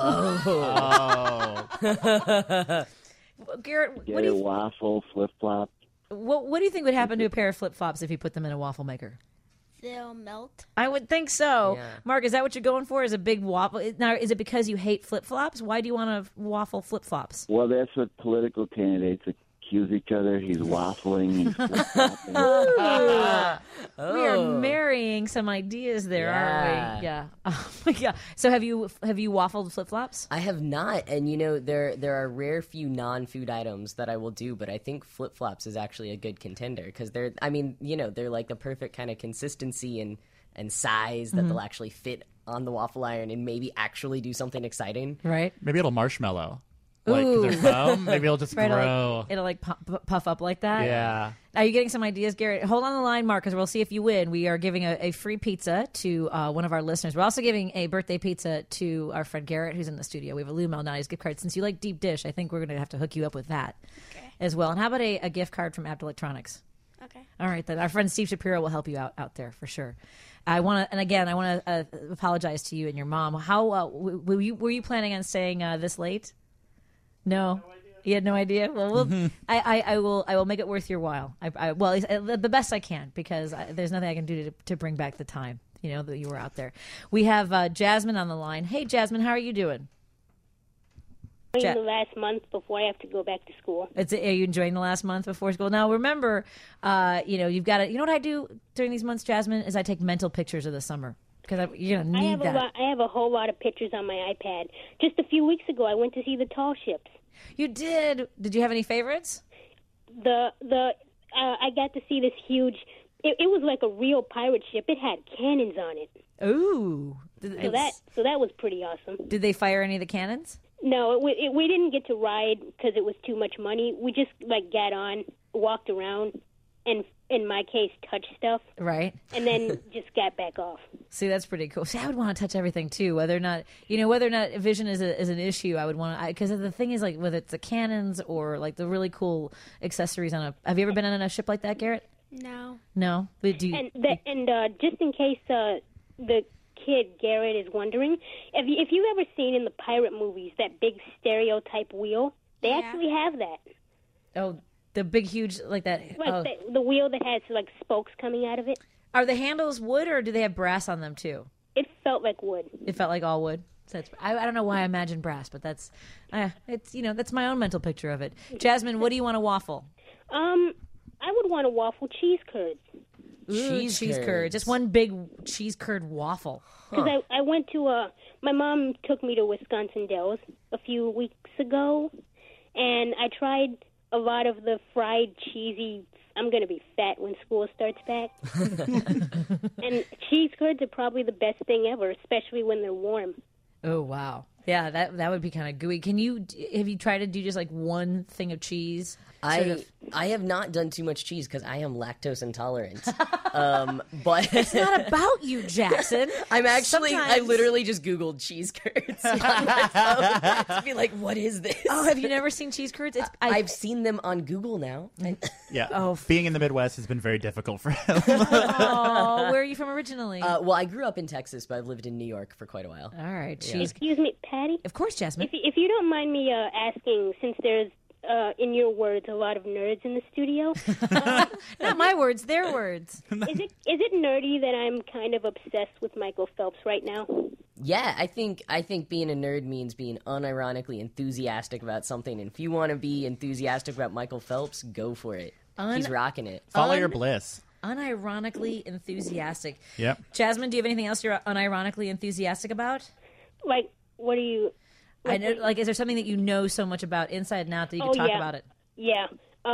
Oh. Garrett, what do you waffle flip-flop. What do you think would happen to a pair of flip-flops if you put them in a waffle maker? They'll melt. I would think so. Yeah. Mark, is that what you're going for? Is a big waffle? Now, is it because you hate flip-flops? Why do you want to waffle flip-flops? Well, that's what political candidates accuse each other. He's waffling and flip-flopping. We are marrying some ideas there, aren't we? Yeah. Oh my God. So have you waffled flip-flops? I have not, and there are rare few non-food items that I will do, but I think flip-flops is actually a good contender because they're like the perfect kind of consistency and size that they'll actually fit on the waffle iron and maybe actually do something exciting. Right. Maybe it'll marshmallow. Like Ooh. their foam. Maybe it'll just Right, grow. it'll like puff up like that. Yeah. Are you getting some ideas, Garrett? Hold on the line, Mark, because we'll see if you win. We are giving a free pizza to one of our listeners. We're also giving a birthday pizza to our friend Garrett, who's in the studio. We have a Lou Malnati's gift card. Since you like deep dish, I think we're going to have to hook you up with that as well. And how about a gift card from Apt Electronics? Okay. All right, then our friend Steve Shapiro will help you out there for sure. I want to apologize to you and your mom. How were you planning on staying this late? No. You had no idea. Well, I will make it worth your while. The best I can, because there's nothing I can do to bring back the time. That you were out there. We have Jasmine on the line. Hey, Jasmine, how are you doing? The last month before I have to go back to school. Are you enjoying the last month before school? Now, remember, you've got to. You know what I do during these months, Jasmine, is I take mental pictures of the summer, because you're gonna need that. I have a whole lot of pictures on my iPad. Just a few weeks ago, I went to see the tall ships. You did? Did you have any favorites? I got to see this huge. It was like a real pirate ship. It had cannons on it. Ooh. So that was pretty awesome. Did they fire any of the cannons? No, we didn't get to ride because it was too much money. We just got on, walked around, and in my case, touched stuff. Right. And then just got back off. See, that's pretty cool. See, I would want to touch everything too. Whether or not vision is an issue, I would want to, because the thing is, like, whether it's the cannons or like the really cool accessories on have you ever been on a ship like that, Garrett? No. No. But do you, and just in case the kid Garrett is wondering, if you've ever seen in the pirate movies that big stereotype wheel, they actually have that. Oh, the big, huge, like that. The wheel that has like spokes coming out of it. Are the handles wood, or do they have brass on them too? It felt like wood. It felt like all wood. So I don't know why I imagine brass, but that's that's my own mental picture of it. Jasmine, what do you want to waffle? I would want to waffle cheese curds. Ooh, cheese curds. Just one big cheese curd waffle. Because I went to my mom took me to Wisconsin Dells a few weeks ago, and I tried a lot of the fried cheesy. I'm going to be fat when school starts back. And cheese curds are probably the best thing ever, especially when they're warm. Oh, wow. Yeah, that would be kind of gooey. Have you tried to do just like one thing of cheese? I have not done too much cheese because I am lactose intolerant. But it's not about you, Jackson. I literally just Googled cheese curds to be like, what is this? Oh, have you never seen cheese curds? I've seen them on Google now. Yeah. Oh, being in the Midwest has been very difficult for him. Oh, where are you from originally? Well, I grew up in Texas, but I've lived in New York for quite a while. All right. Cheese. Excuse me, Patty? Of course, Jasmine. If you don't mind me asking, since there's in your words, a lot of nerds in the studio. Not my words, their words. Is it nerdy that I'm kind of obsessed with Michael Phelps right now? Yeah, I think being a nerd means being unironically enthusiastic about something. And if you want to be enthusiastic about Michael Phelps, go for it. He's rocking it. Follow your bliss. Unironically enthusiastic. Yep. Jasmine, do you have anything else you're unironically enthusiastic about? Like, what are you... I know, like, is there something that you know so much about inside and out that you can talk about it? Yeah.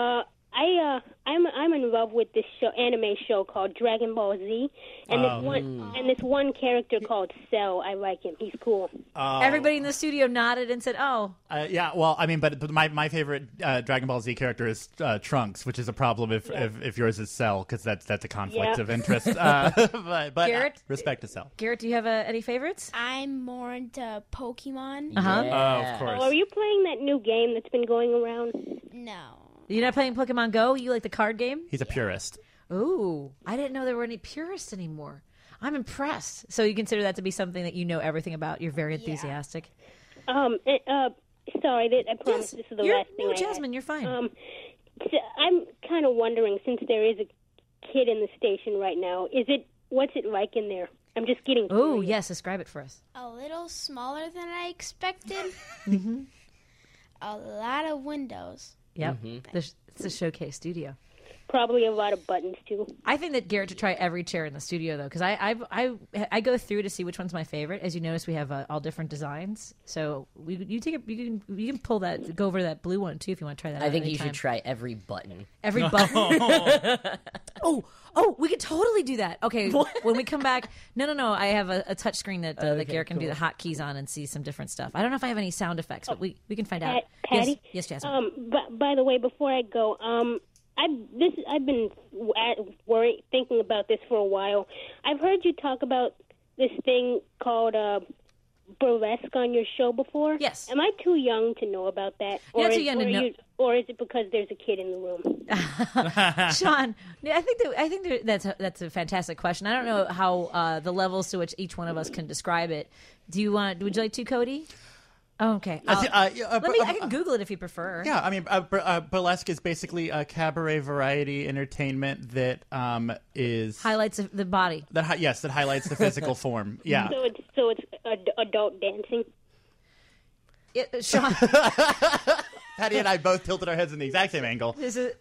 I'm in love with this anime show called Dragon Ball Z, and this one character called Cell. I like him. He's cool. Everybody in the studio nodded and said, "Oh." Yeah. Well, I mean, but my favorite Dragon Ball Z character is Trunks, which is a problem if yours is Cell, because that's a conflict of interest. But Garrett, respect to Cell. Garrett, do you have any favorites? I'm more into Pokemon. Yeah. Of course. Are you playing that new game that's been going around? No. You're not playing Pokemon Go? You like the card game? He's a purist. Ooh, I didn't know there were any purists anymore. I'm impressed. So you consider that to be something that you know everything about? You're very enthusiastic. Sorry, I promise this is the last thing. No, Jasmine, you're fine. So I'm kind of wondering, since there is a kid in the station right now, what's it like in there? I'm just getting curious. Oh, yes, describe it for us. A little smaller than I expected. Mm-hmm. A lot of windows. Yep, it's a showcase studio. probably a lot of buttons too. I think that Garrett should try every chair in the studio though, because I go through to see which one's my favorite. As you notice, we have all different designs. So you can pull that, go over to that blue one too if you want to try that. I think you should try every button. Every button. Oh, we could totally do that. Okay, when we come back. No. I have a touch screen that Garrett can do the hotkeys on and see some different stuff. I don't know if I have any sound effects, but we can find out. Patty? Yes, Jasmine. By the way, before I go, I've been thinking about this for a while. I've heard you talk about this thing called burlesque on your show before. Yes. Am I too young to know about that? You're not too young to know. Or is it because there's a kid in the room? Sean, I think that's a fantastic question. I don't know how the levels to which each one of us can describe it. Would you like to, Cody? Oh, okay. I can Google it if you prefer. Yeah, I mean, burlesque is basically a cabaret variety entertainment that is highlights the body. That highlights the physical form. Yeah. So it's adult dancing. Sean. Patty and I both tilted our heads in the exact same angle. Is it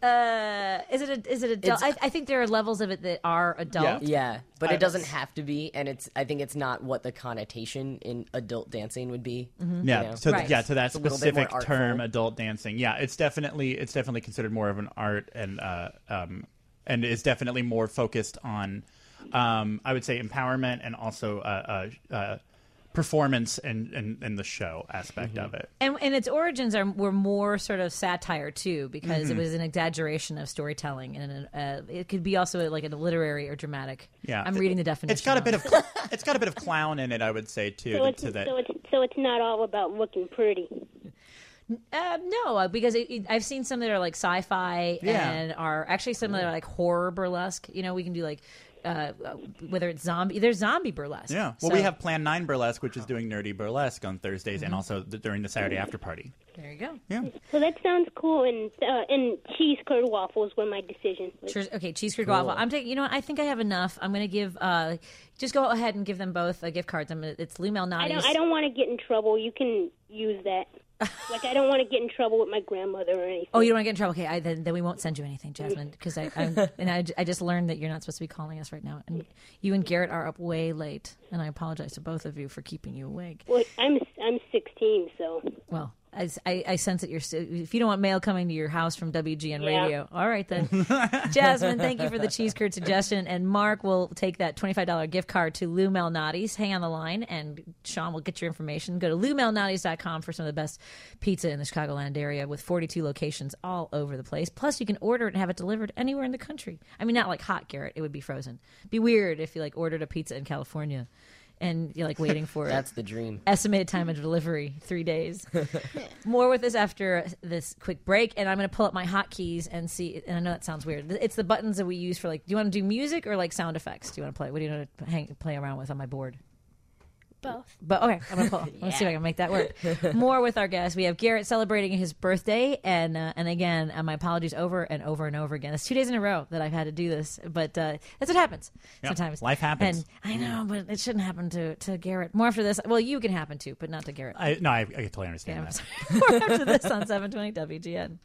adult? I think there are levels of it that are adult. Yeah, but it doesn't have to be, and I think it's not what the connotation in adult dancing would be. Mm-hmm. Yeah, to that it's specific term, adult dancing. Yeah, it's definitely considered more of an art, and is definitely more focused on, I would say, empowerment and also performance and the show aspect of it. And its origins were more sort of satire too, because it was an exaggeration of storytelling, and it could be also like a literary or dramatic. Yeah, I'm reading the definition. It's got a bit of clown in it, I would say too. So it's not all about looking pretty. No, because I've seen some that are like sci-fi and are actually some that are like horror burlesque. You know, we can do like. Whether it's there's zombie burlesque. Yeah. Well, we have Plan 9 Burlesque, which is doing nerdy burlesque on Thursdays and also during the Saturday after party. There you go. Yeah. So that sounds cool, and cheese curd waffles were my decision. Sure. Okay, cheese curd waffle. I'm taking. You know what? I think I have enough. I'm going to give. Just go ahead and give them both gift cards. It's Lou Malnati's. I don't want to get in trouble. You can use that. Like, I don't want to get in trouble with my grandmother or anything. Oh, you don't want to get in trouble? Okay, then we won't send you anything, Jasmine, because I just learned that you're not supposed to be calling us right now. And you and Garrett are up way late, and I apologize to both of you for keeping you awake. Well, I'm 16, so... Well... I sense that if you don't want mail coming to your house from WGN Radio. All right, then. Jasmine, thank you for the cheese curd suggestion. And Mark will take that $25 gift card to Lou Malnati's. Hang on the line, and Sean will get your information. Go to LouMalnati's.com for some of the best pizza in the Chicagoland area with 42 locations all over the place. Plus, you can order it and have it delivered anywhere in the country. I mean, not like hot, Garrett. It would be frozen. It'd be weird if you ordered a pizza in California. And you're waiting for That's the dream. Estimated time of delivery, 3 days. More with this after this quick break, and I'm going to pull up my hotkeys and see. And I know that sounds weird. It's the buttons that we use for do you want to do music or sound effects? Do you want to play? What do you want to play around with on my board? Both. But okay, I'm gonna pull. Let's see if I can make that work. More with our guest. We have Garrett celebrating his birthday, and again, my apologies over and over and over again. It's 2 days in a row that I've had to do this, but that's what happens sometimes. Life happens, and I know, but it shouldn't happen to Garrett. More after this. Well, you can happen too, but not to Garrett. I totally understand that. More after this on 720 WGN.